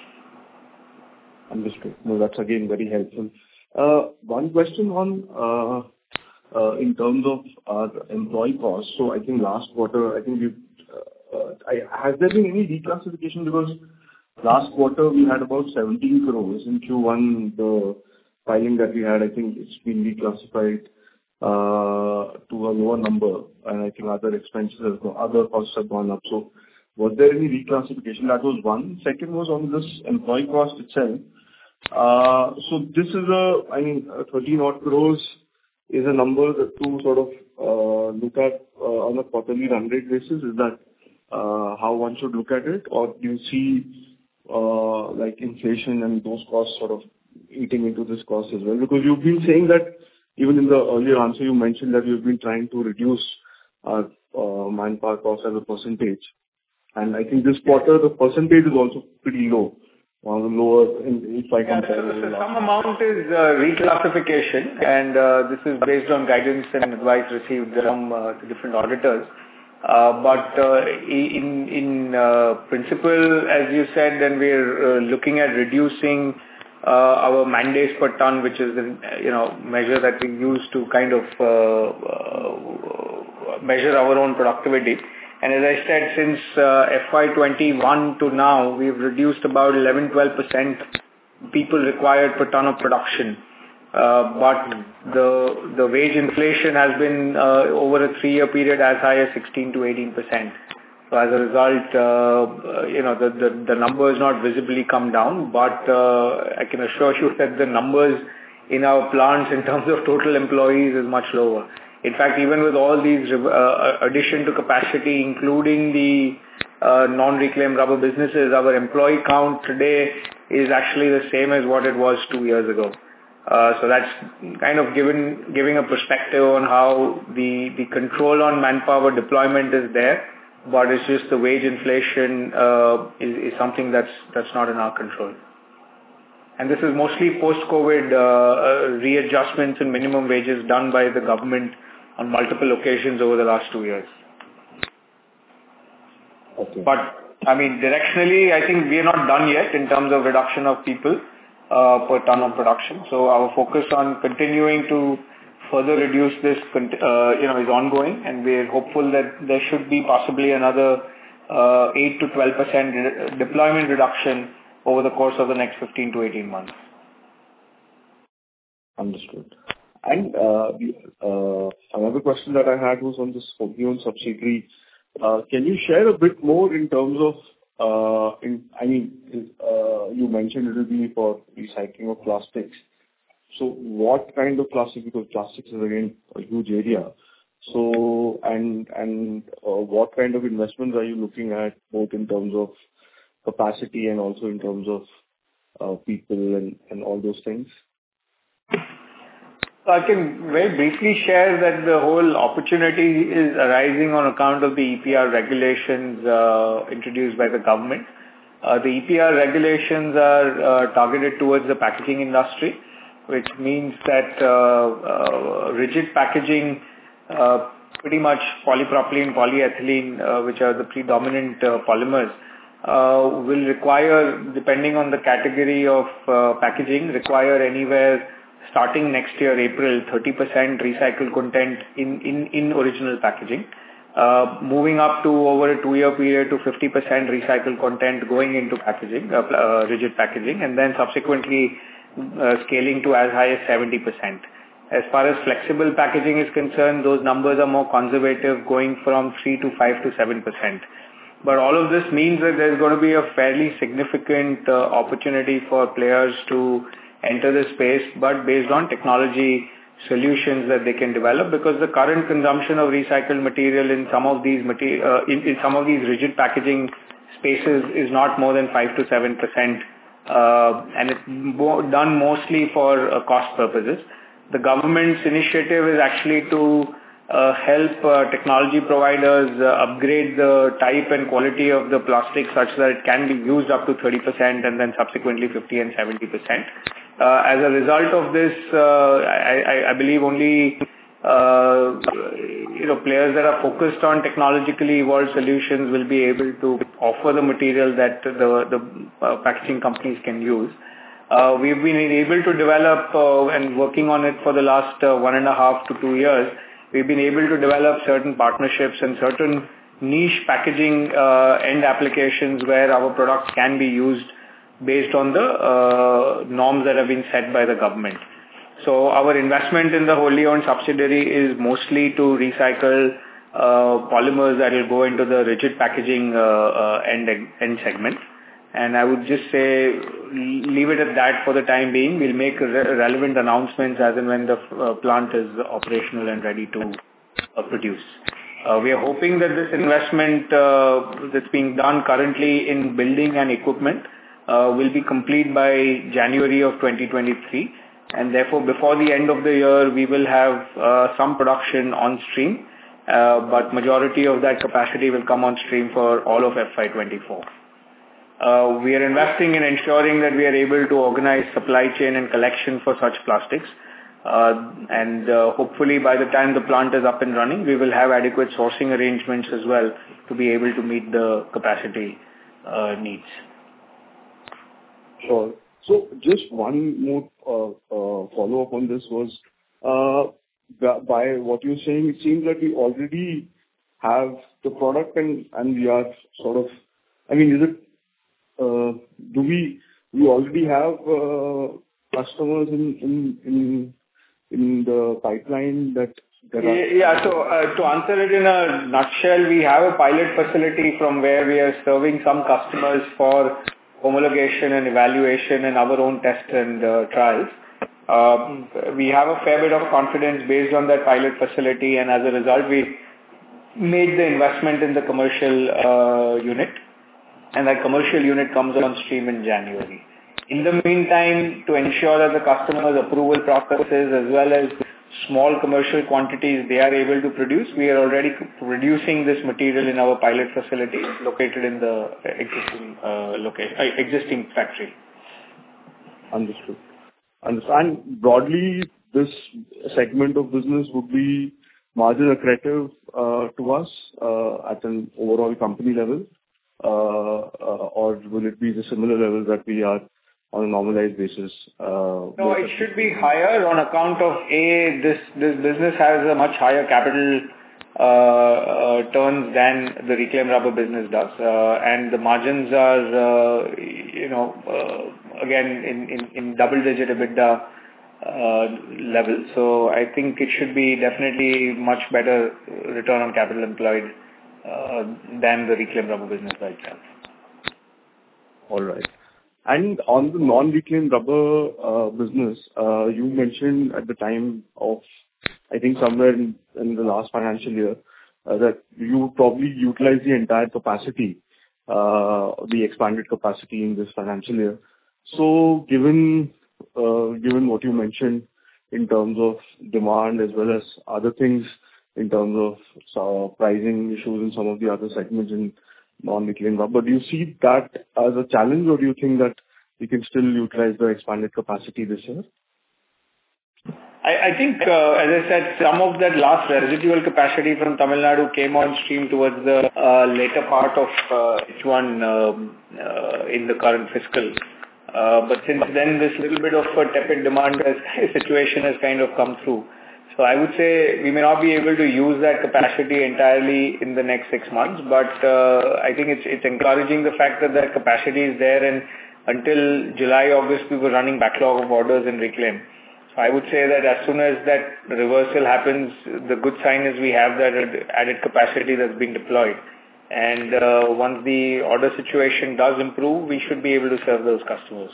Understood. No, that's again very helpful. Uh, One question on uh, uh, in terms of our employee costs. So I think last quarter, I think you uh, uh, I- has there been any reclassification? Because last quarter we had about seventeen crores. In Q one, the filing that we had, I think it's been reclassified uh, to a lower number, and I think other expenses have gone, other costs have gone up. So was there any reclassification? That was one. Second was on this employee cost itself. Uh, So this is a, I mean, uh, thirteen odd crores is a number that to sort of uh, look at uh, on a quarterly run rate basis. Is that uh, how one should look at it? Or do you see uh, like inflation and those costs sort of eating into this cost as well? Because you've been saying that even in the earlier answer, you mentioned that you've been trying to reduce our uh, manpower cost as a percentage. And I think this quarter, the percentage is also pretty low. On lower in, if I compare. Yeah, so, so some amount is uh, reclassification, and uh, this is based on guidance and advice received from uh, the different auditors. Uh, but uh, in in uh, principle, as you said, then we're uh, looking at reducing uh, our man days per ton, which is the you know measure that we use to kind of uh, uh, measure our own productivity. And as I said, since uh, F Y twenty-one to now, we've reduced about eleven to twelve percent people required per ton of production. Uh, but the the wage inflation has been uh, over a three-year period as high as sixteen to eighteen percent. So as a result, uh, you know, the, the, the numbers not visibly come down, but uh, I can assure you that the numbers in our plants in terms of total employees is much lower. In fact, even with all these uh, addition to capacity, including the uh, non-reclaimed rubber businesses, our employee count today is actually the same as what it was two years ago. Uh, so that's kind of given giving a perspective on how the, the control on manpower deployment is there, but it's just the wage inflation uh, is, is something that's that's not in our control. And this is mostly post-COVID uh, uh, readjustments in minimum wages done by the government on multiple occasions over the last two years. Okay. But, I mean, directionally, I think we are not done yet in terms of reduction of people uh, per ton of production. So our focus on continuing to further reduce this, uh, you know, is ongoing, and we are hopeful that there should be possibly another uh, eight to twelve percent re- deployment reduction over the course of the next fifteen to eighteen months. Understood. And uh, uh, another question that I had was on this wholly-owned subsidiary. Uh, Can you share a bit more in terms of, uh, in I mean, uh, you mentioned it will be for recycling of plastics. So what kind of plastic? Because plastics is again a huge area. So, and and uh, what kind of investments are you looking at, both in terms of capacity and also in terms of uh, people and, and all those things? So I can very briefly share that the whole opportunity is arising on account of the E P R regulations uh, introduced by the government. Uh, the E P R regulations are uh, targeted towards the packaging industry, which means that uh, uh, rigid packaging, uh, pretty much polypropylene, polyethylene, uh, which are the predominant uh, polymers, uh, will require, depending on the category of uh, packaging, require anywhere starting next year, April, thirty percent recycled content in, in, in original packaging. uh, moving up to over a two-year period to fifty percent recycled content going into packaging, uh, uh, rigid packaging, and then subsequently uh, scaling to as high as seventy percent. As far as flexible packaging is concerned, those numbers are more conservative, going from three to five to seven percent. But all of this means that there's going to be a fairly significant uh, opportunity for players to enter the space, but based on technology solutions that they can develop, because the current consumption of recycled material in some of these material, uh, in, in some of these rigid packaging spaces is not more than five to seven percent, uh, and it's mo- done mostly for uh, cost purposes. The government's initiative is actually to uh, help uh, technology providers uh, upgrade the type and quality of the plastic such that it can be used up to thirty percent and then subsequently fifty and seventy percent. Uh, as a result of this, uh, I, I, I believe only uh, you know players that are focused on technologically evolved solutions will be able to offer the material that the, the uh, packaging companies can use. Uh, we've been able to develop uh, and working on it for the last uh, one and a half to two years. We've been able to develop certain partnerships and certain niche packaging uh, end applications where our products can be used based on the uh, norms that have been set by the government. So our investment in the wholly owned subsidiary is mostly to recycle uh, polymers that will go into the rigid packaging uh, uh, end, end segment. And I would just say, leave it at that for the time being. We'll make re- relevant announcements as and when the uh, plant is operational and ready to uh, produce. Uh, we are hoping that this investment uh, that's being done currently in building and equipment uh, will be complete by January of twenty twenty-three. And therefore, before the end of the year, we will have uh, some production on stream. Uh, but majority of that capacity will come on stream for all of F Y twenty-four. Uh, we are investing in ensuring that we are able to organize supply chain and collection for such plastics. Uh, and uh, hopefully by the time the plant is up and running, we will have adequate sourcing arrangements as well to be able to meet the capacity uh, needs. Sure. So just one more uh, uh, follow-up on this was, uh, by what you're saying, it seems that we already have the product and, and we are sort of, I mean, is it Uh, do we we already have uh, customers in in in in the pipeline that there are? Yeah. So uh, to answer it in a nutshell, we have a pilot facility from where we are serving some customers for homologation and evaluation and our own test and uh, trials. Uh, we have a fair bit of confidence based on that pilot facility, and as a result, we made the investment in the commercial uh, unit. And that commercial unit comes on stream in January. In the meantime, to ensure that the customer's approval processes as well as small commercial quantities they are able to produce, we are already producing this material in our pilot facility located in the existing uh, location, uh, existing factory. Understood. Understand. Broadly, this segment of business would be margin accretive uh, to us uh, at an overall company level. Uh, uh, or will it be the similar levels that we are on a normalized basis? Uh, no, it should be higher on account of A, this this business has a much higher capital uh, uh, turns than the reclaimed rubber business does. Uh, and the margins are, uh, you know, uh, again, in, in, in double-digit EBITDA uh, level. So I think it should be definitely much better return on capital employed Uh, than the reclaimed rubber business by itself. All right. And on the non-reclaimed rubber uh, business, uh, you mentioned at the time of, I think somewhere in, in the last financial year, uh, that you probably utilize the entire capacity, uh, the expanded capacity in this financial year. So given uh, given what you mentioned in terms of demand as well as other things, in terms of uh, pricing issues in some of the other segments in non-reclaimed rubber. Do you see that as a challenge, or do you think that we can still utilize the expanded capacity this year? I, I think, uh, as I said, some of that last residual capacity from Tamil Nadu came on stream towards the uh, later part of uh, H one um, uh, in the current fiscal. Uh, but since then, this little bit of a tepid demand has, situation has kind of come through. So I would say we may not be able to use that capacity entirely in the next six months, but uh, I think it's it's encouraging the fact that that capacity is there, and until July, August, we were running backlog of orders in Reclaim. So I would say that as soon as that reversal happens, the good sign is we have that added capacity that's been deployed. And uh, once the order situation does improve, we should be able to serve those customers.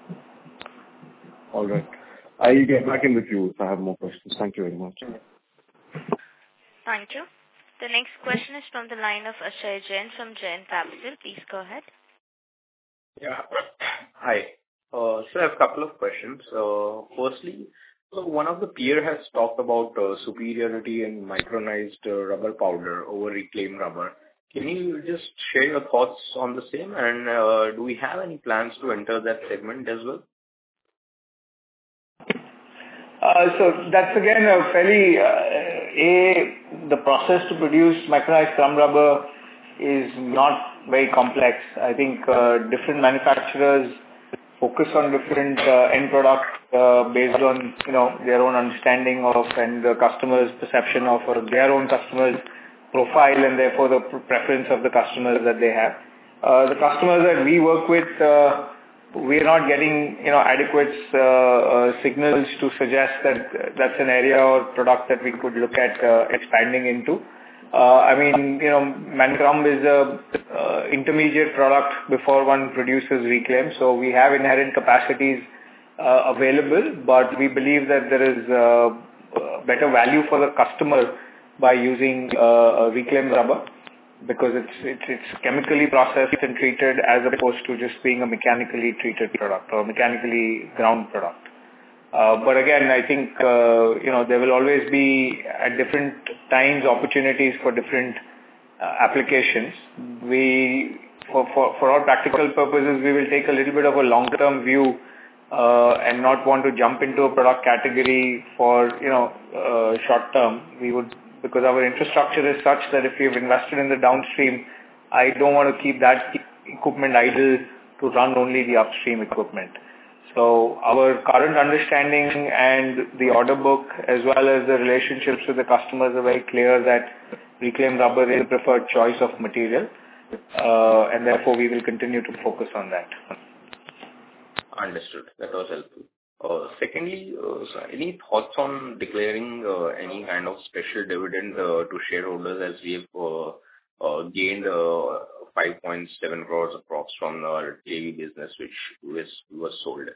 All right. I'll get back in the queue if I have more questions. Thank you very much. Thank you. The next question is from the line of Ashay Jain from Jain Capital. Please go ahead. Yeah. Hi. Uh, so I have a couple of questions. Uh, firstly, so one of the peer has talked about uh, superiority in micronized uh, rubber powder over reclaimed rubber. Can you just share your thoughts on the same? And uh, do we have any plans to enter that segment as well? Uh, so that's again a fairly, uh, a, the process to produce micronized thumb rubber is not very complex. I think uh, different manufacturers focus on different uh, end products uh, based on, you know, their own understanding of and the customer's perception of or their own customers' profile and therefore the preference of the customers that they have. Uh, the customers that we work with, uh, we are not getting, you know, adequate uh, uh, signals to suggest that that's an area or product that we could look at uh, expanding into. Uh, I mean, you know, Mancrum is a uh, intermediate product before one produces Reclaim, so we have inherent capacities uh, available, but we believe that there is uh, better value for the customer by using uh, Reclaim rubber, because it's, it's it's chemically processed and treated as opposed to just being a mechanically treated product or mechanically ground product. Uh, but again, I think, uh, you know, there will always be at different times opportunities for different uh, applications. We, for, for, for all practical purposes, we will take a little bit of a long-term view uh, and not want to jump into a product category for, you know, uh, short-term. We would, because our infrastructure is such that if we've invested in the downstream, I don't want to keep that equipment idle to run only the upstream equipment. So our current understanding and the order book as well as the relationships with the customers are very clear that Reclaim rubber is the preferred choice of material, uh, and therefore we will continue to focus on that. Understood. That was helpful. Uh, secondly, uh, so any thoughts on declaring uh, any kind of special dividend uh, to shareholders as we have uh, uh, gained uh, five point seven crores of profits from our J V business which was, was sold?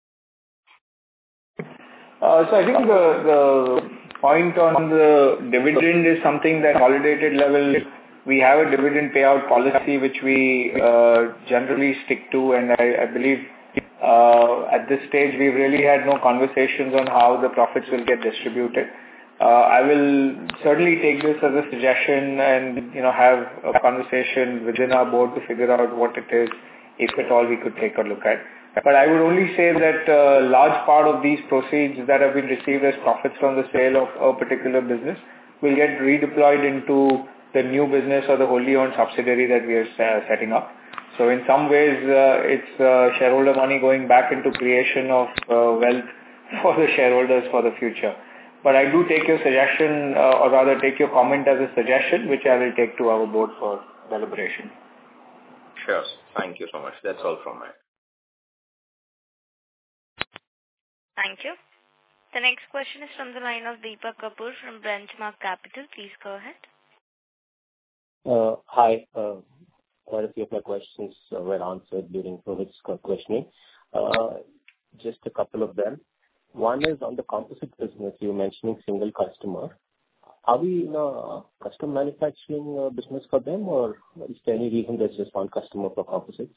Uh, so I think the, the point on the dividend is something that consolidated level, we have a dividend payout policy which we uh, generally stick to, and I, I believe uh, at this stage we've really had no conversations on how the profits will get distributed. Uh, I will certainly take this as a suggestion and, you know, have a conversation within our board to figure out what it is, if at all we could take a look at. But I would only say that a uh, large part of these proceeds that have been received as profits from the sale of a particular business will get redeployed into the new business or the wholly owned subsidiary that we are uh, setting up. So in some ways, uh, it's uh, shareholder money going back into creation of uh, wealth for the shareholders for the future. But I do take your suggestion, uh, or rather take your comment as a suggestion, which I will take to our board for deliberation. Sure. Thank you so much. That's all from me. Thank you. The next question is from the line of Deepak Kapoor from Benchmark Capital. Please go ahead. Uh, hi. Uh, quite a few of my questions uh, were answered during Rohit's questioning. Uh, just a couple of them. One is on the composite business. You were mentioning single customer. Are we in a custom manufacturing uh, business for them, or is there any reason there's just one customer for composites?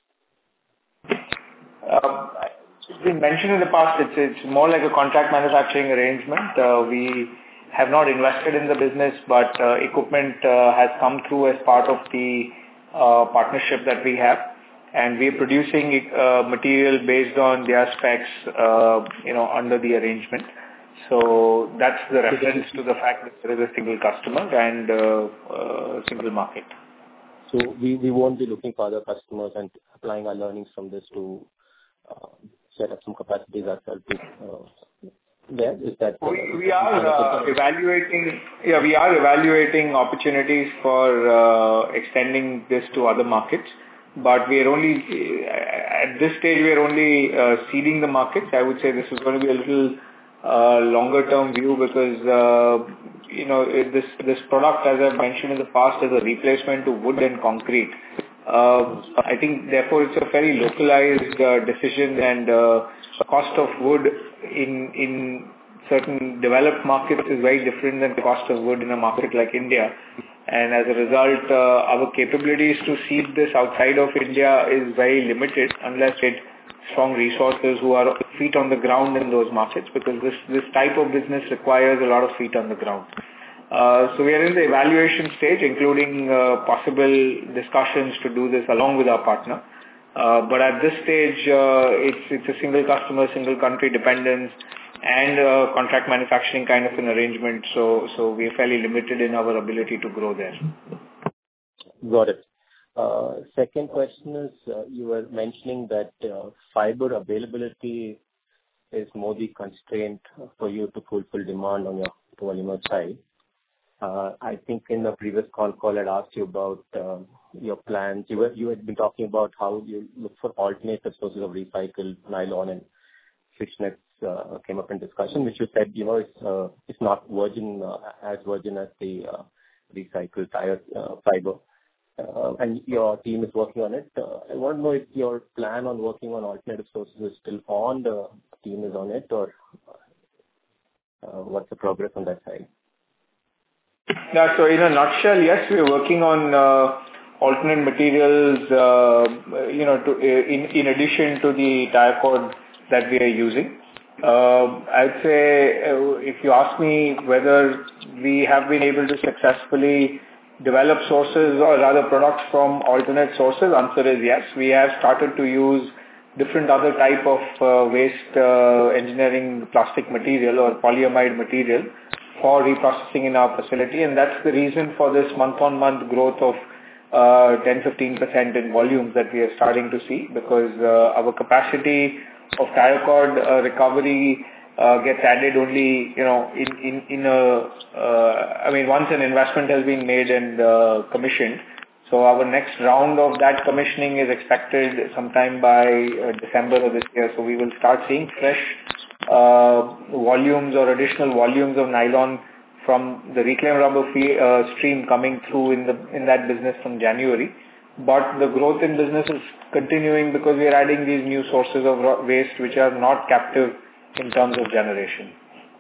Um, it's been mentioned in the past, it's, it's more like a contract manufacturing arrangement. Uh, we have not invested in the business, but uh, equipment uh, has come through as part of the uh, partnership that we have. And we are producing uh, material based on their specs, uh, you know, under the arrangement. So that's the reference to the fact that there is a single customer and uh, uh, single market. So we, we won't be looking for other customers and applying our learnings from this to uh, set up some capacities ourselves to uh, there? Is that uh, We we are uh, evaluating Yeah, we are evaluating opportunities for uh, extending this to other markets, but we are only uh, at this stage, we are only uh, seeding the markets. I would say this is going to be a little uh, longer term view because uh, you know it- this this product, as I've mentioned in the past, is a replacement to wood and concrete. Uh, I think therefore it's a very localized uh, decision, and uh, the cost of wood in in certain developed markets is very different than the cost of wood in a market like India. And as a result, uh, our capabilities to seed this outside of India is very limited unless we get strong resources who are feet on the ground in those markets, because this, this type of business requires a lot of feet on the ground. Uh, so we are in the evaluation stage, including uh, possible discussions to do this along with our partner. Uh, but at this stage, uh, it's it's a single customer, single country dependence, and uh, contract manufacturing kind of an arrangement. So so we are fairly limited in our ability to grow there. Got it. Uh, second question is, uh, you were mentioning that uh, fiber availability is more the constraint for you to fulfill demand on your polymer side. Uh, I think in the previous call call I'd asked you about uh, your plans. You were you had been talking about how you look for alternative sources of recycled nylon, and fishnets uh, came up in discussion, which you said, you know, it's uh, it's not virgin uh, as virgin as the uh, recycled tire uh, fiber, uh, and your team is working on it. Uh, I want to know if your plan on working on alternative sources is still on. The team is on it, or uh, what's the progress on that side? Yeah, so in a nutshell, yes, we are working on uh, alternate materials, uh, you know, to, in, in addition to the tire cord that we are using. Uh, I'd say uh, if you ask me whether we have been able to successfully develop sources or rather products from alternate sources, answer is yes. We have started to use different other type of uh, waste uh, engineering plastic material or polyamide material for reprocessing in our facility, and that's the reason for this month-on-month growth of uh, ten to fifteen percent in volumes that we are starting to see, because uh, our capacity of tire cord uh, recovery uh, gets added only, you know, in in in a, uh, I mean, once an investment has been made and uh, commissioned. So our next round of that commissioning is expected sometime by uh, December of this year. So we will start seeing fresh uh, volumes or additional volumes of nylon from the reclaimed rubber fee, uh, stream coming through in the in that business from January. But the growth in business is continuing because we are adding these new sources of waste which are not captive in terms of generation.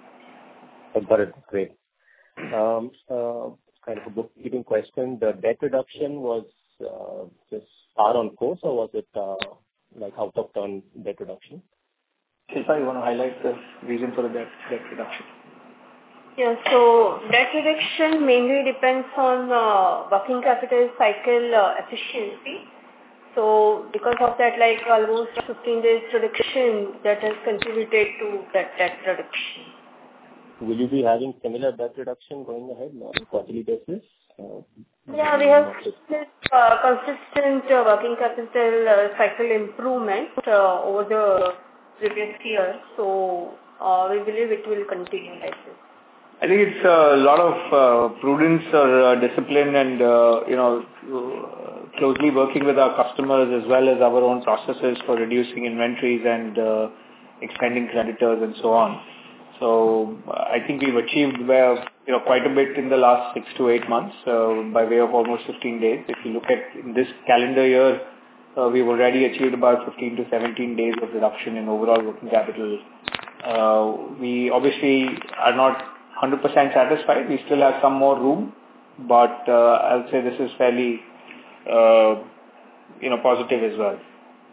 Got it. Great. Um, uh, kind of a bookkeeping question. The debt reduction was uh, just par on course, or was it uh, like out of turn debt reduction? Shilpa, you want to highlight the reason for the debt, debt reduction? Yeah, so debt reduction mainly depends on uh, working capital cycle uh, efficiency. So because of that, like almost fifteen days reduction that has contributed to that debt reduction. Will you be having similar debt reduction going ahead on a quarterly basis? Uh, yeah, we have this uh, consistent uh, working capital uh, cycle improvement uh, over the previous year. So uh, we believe it will continue like this. I think it's a lot of uh, prudence or uh, discipline and, uh, you know, uh, closely working with our customers as well as our own processes for reducing inventories and uh, extending creditors and so on. So uh, I think we've achieved well, you know, quite a bit in the last six to eight months uh, by way of almost fifteen days. If you look at in this calendar year, uh, we've already achieved about fifteen to seventeen days of reduction in overall working capital. Uh, we obviously are not one hundred percent satisfied. We still have some more room, but uh, I'll say this is fairly, uh, you know, positive as well.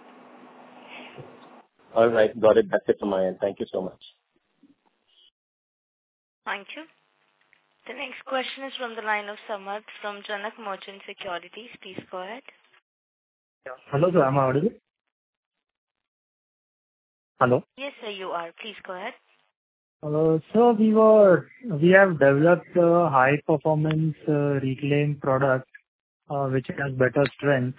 All right, got it. That's it from my end. Thank you so much. Thank you. The next question is from the line of Samarth from Janak Merchant Securities. Please go ahead. Hello, sir. Am I audible? Hello. Yes, sir, you are. Please go ahead. Uh, so we were we have developed a high performance uh, reclaim product uh, which has better strength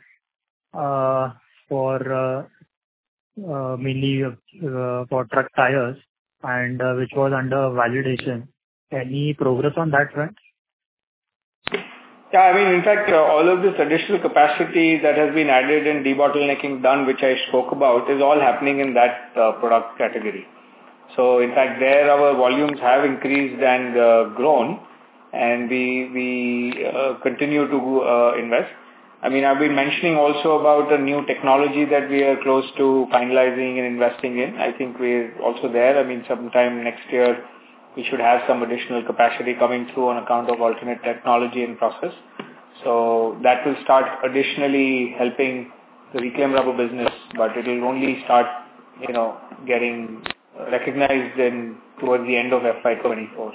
uh, for uh, uh, mainly uh, for truck tires. and uh, which was under validation. Any progress on that front? Yeah, I mean, in fact, uh, all of this additional capacity that has been added in debottlenecking done, which I spoke about, is all happening in that uh, product category. So, in fact, there our volumes have increased and uh, grown, and we we uh, continue to uh, invest. I mean, I've been mentioning also about a new technology that we are close to finalizing and investing in. I think we're also there. I mean, sometime next year, we should have some additional capacity coming through on account of alternate technology and process. So that will start additionally helping the reclaim rubber business, but it will only start, you know, getting recognized in towards the end of F Y twenty-four.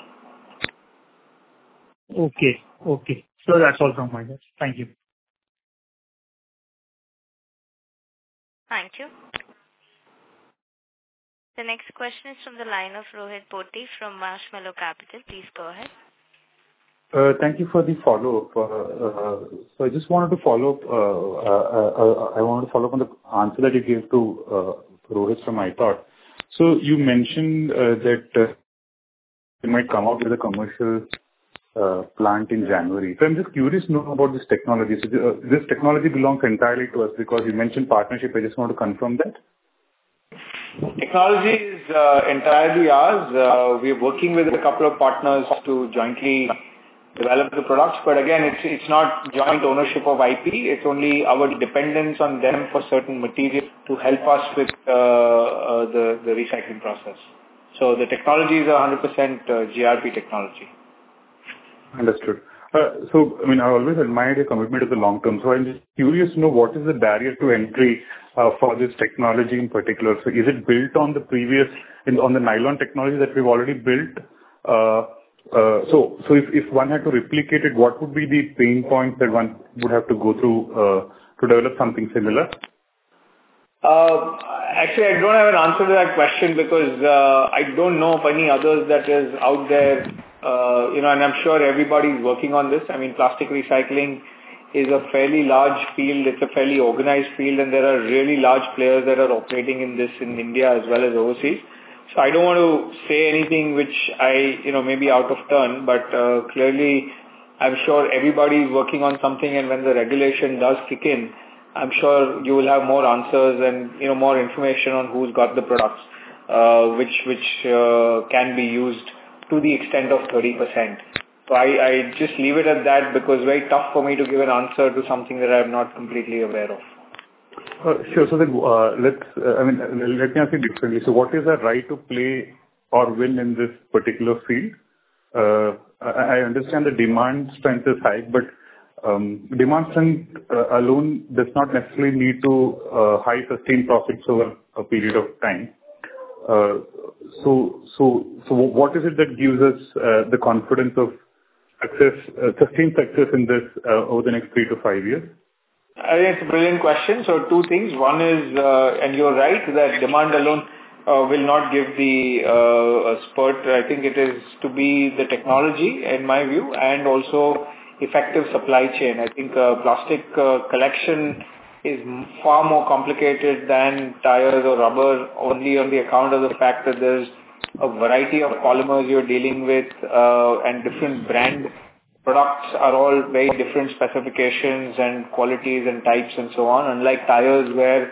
Okay. Okay. So that's all from my side. Thank you. Thank you. The next question is from the line of Rohit Poti from Marshmallow Capital. Please go ahead. Uh, Thank you for the follow-up. Uh, uh, So I just wanted to follow up. uh, uh, uh, I wanted to follow up on the answer that you gave to uh, Rohit from iThought. So you mentioned uh, that uh, you might come out with a commercial uh, plant in January. So I'm just curious to know about this technology. So uh, this technology belongs entirely to us because you mentioned partnership. I just want to confirm that. Technology is uh, entirely ours. Uh, we're working with a couple of partners to jointly develop the products, but again, it's it's not joint ownership of I P. It's only our dependence on them for certain material to help us with uh, uh, the the recycling process. So the technology is one hundred percent uh, G R P technology. Understood. Uh, So, I mean, I always admired your commitment to the long term. So I'm just curious to know what is the barrier to entry uh, for this technology in particular. So is it built on the previous, in, on the nylon technology that we've already built? Uh, uh, so, so if, if one had to replicate it, what would be the pain points that one would have to go through uh, to develop something similar? Uh, actually, I don't have an answer to that question because uh, I don't know of any others that is out there. Uh, you know, and I'm sure everybody is working on this. I mean, plastic recycling is a fairly large field. It's a fairly organized field, and there are really large players that are operating in this in India as well as overseas. So I don't want to say anything which I, you know, may be out of turn, but uh, clearly I'm sure everybody is working on something, and when the regulation does kick in, I'm sure you will have more answers and, you know, more information on who's got the products, uh, which, which uh, can be used to the extent of thirty percent. So I, I just leave it at that because it's very tough for me to give an answer to something that I'm not completely aware of. Uh, Sure. So then, uh, let's, uh, I mean, uh, let me ask you differently. So what is the right to play or win in this particular field? Uh, I I understand the demand strength is high, but um, demand strength uh, alone does not necessarily lead to uh, high sustained profits over a period of time. Uh, So, so, so what is it that gives us uh, the confidence of success, uh, sustained success in this uh, over the next three to five years? I think it's a brilliant question. So two things. One is, uh, and you're right, that demand alone uh, will not give the uh, spurt. I think it is to be the technology, in my view, and also effective supply chain. I think uh, plastic uh, collection is far more complicated than tires or rubber, only on the account of the fact that there's a variety of polymers you're dealing with, uh, and different brand products are all very different specifications and qualities and types and so on. Unlike tires where,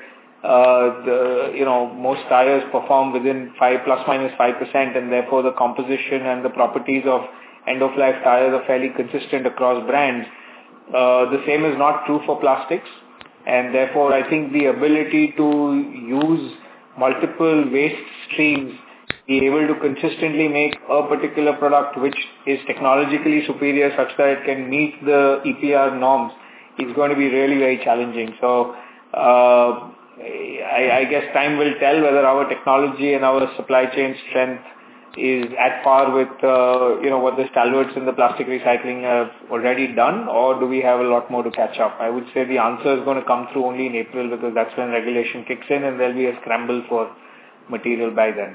uh, the, you know, most tires perform within five plus minus five percent, and therefore the composition and the properties of end-of-life tires are fairly consistent across brands. Uh, the same is not true for plastics. And therefore, I think the ability to use multiple waste streams, be able to consistently make a particular product which is technologically superior such that it can meet the E P R norms is going to be really very challenging. So, uh, I, I guess time will tell whether our technology and our supply chain strength is at par with, uh, you know, what the stalwarts in the plastic recycling have already done, or do we have a lot more to catch up? I would say the answer is going to come through only in April because that's when regulation kicks in and there'll be a scramble for material by then.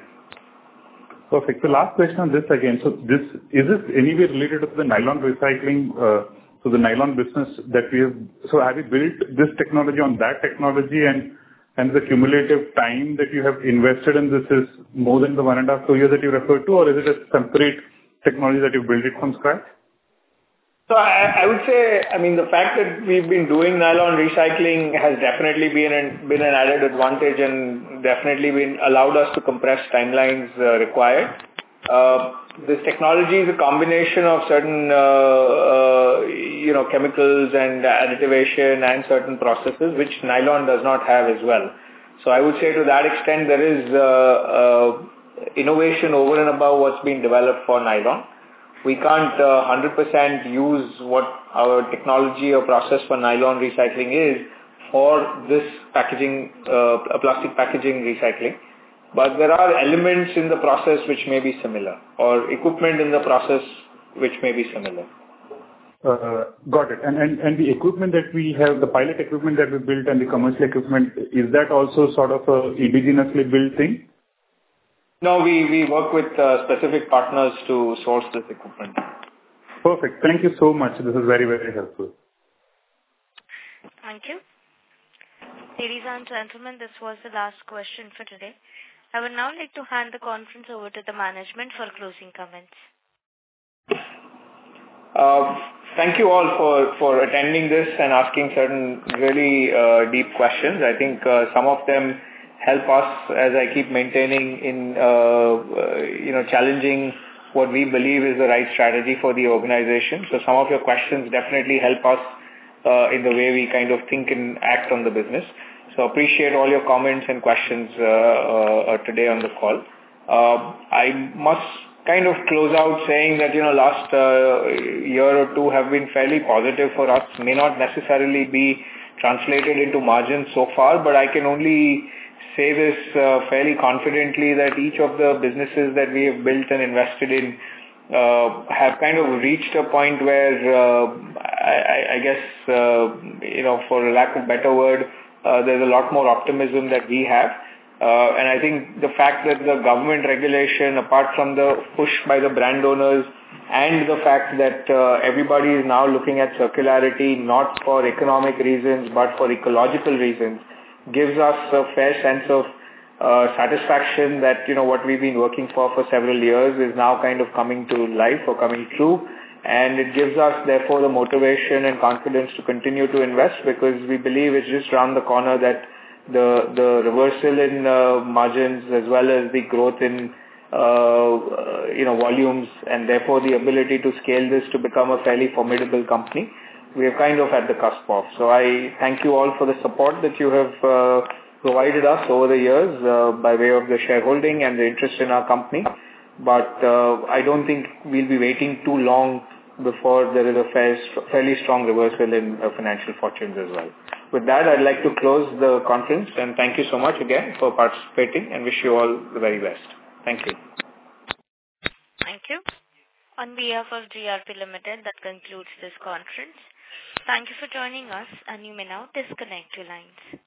Perfect. So last question on this again. So this, is this anyway related to the nylon recycling, uh, so the nylon business that we have, so have you built this technology on that technology, and and the cumulative time that you have invested in this is more than the one and a half, two years that you referred to, or is it a separate technology that you built it from scratch? So I, I would say, I mean, the fact that we've been doing nylon recycling has definitely been an, been an added advantage and definitely been allowed us to compress timelines uh, required. Uh, this technology is a combination of certain, uh, uh, you know, chemicals and additivation and certain processes which nylon does not have as well. So I would say to that extent there is uh, uh, innovation over and above what's been developed for nylon. We can't uh, one hundred percent use what our technology or process for nylon recycling is for this packaging, uh, plastic packaging recycling. But there are elements in the process which may be similar, or equipment in the process which may be similar. Uh, got it. And, and and the equipment that we have, the pilot equipment that we built and the commercial equipment, is that also sort of a indigenously built thing? No, we, we work with uh, specific partners to source this equipment. Perfect. Thank you so much. This is very, very helpful. Thank you. Ladies and gentlemen, this was the last question for today. I would now like to hand the conference over to the management for closing comments. Uh, thank you all for, for attending this and asking certain really uh, deep questions. I think uh, some of them help us, as I keep maintaining, in uh, uh, you know challenging what we believe is the right strategy for the organization. So some of your questions definitely help us uh, in the way we kind of think and act on the business. So appreciate all your comments and questions uh, uh, today on the call. Uh, I must kind of close out saying that, you know, last uh, year or two have been fairly positive for us. May not necessarily be translated into margins so far, but I can only say this uh, fairly confidently that each of the businesses that we have built and invested in uh, have kind of reached a point where uh, I, I guess, uh, you know, for lack of a better word, uh, there's a lot more optimism that we have. Uh, and I think the fact that the government regulation, apart from the push by the brand owners, and the fact that uh, everybody is now looking at circularity not for economic reasons but for ecological reasons, gives us a fair sense of uh, satisfaction that, you know, what we've been working for for several years is now kind of coming to life or coming true. And it gives us, therefore, the motivation and confidence to continue to invest, because we believe it's just around the corner that the the reversal in uh, margins as well as the growth in uh, you know volumes, and therefore the ability to scale this to become a fairly formidable company, we are kind of at the cusp of. So I thank you all for the support that you have uh, provided us over the years uh, by way of the shareholding and the interest in our company. But uh, I don't think we'll be waiting too long before there is a fair, fairly strong reversal in uh, financial fortunes as well. With that, I'd like to close the conference, and thank you so much again for participating, and wish you all the very best. Thank you. Thank you. On behalf of G R P Limited, that concludes this conference. Thank you for joining us, and you may now disconnect your lines.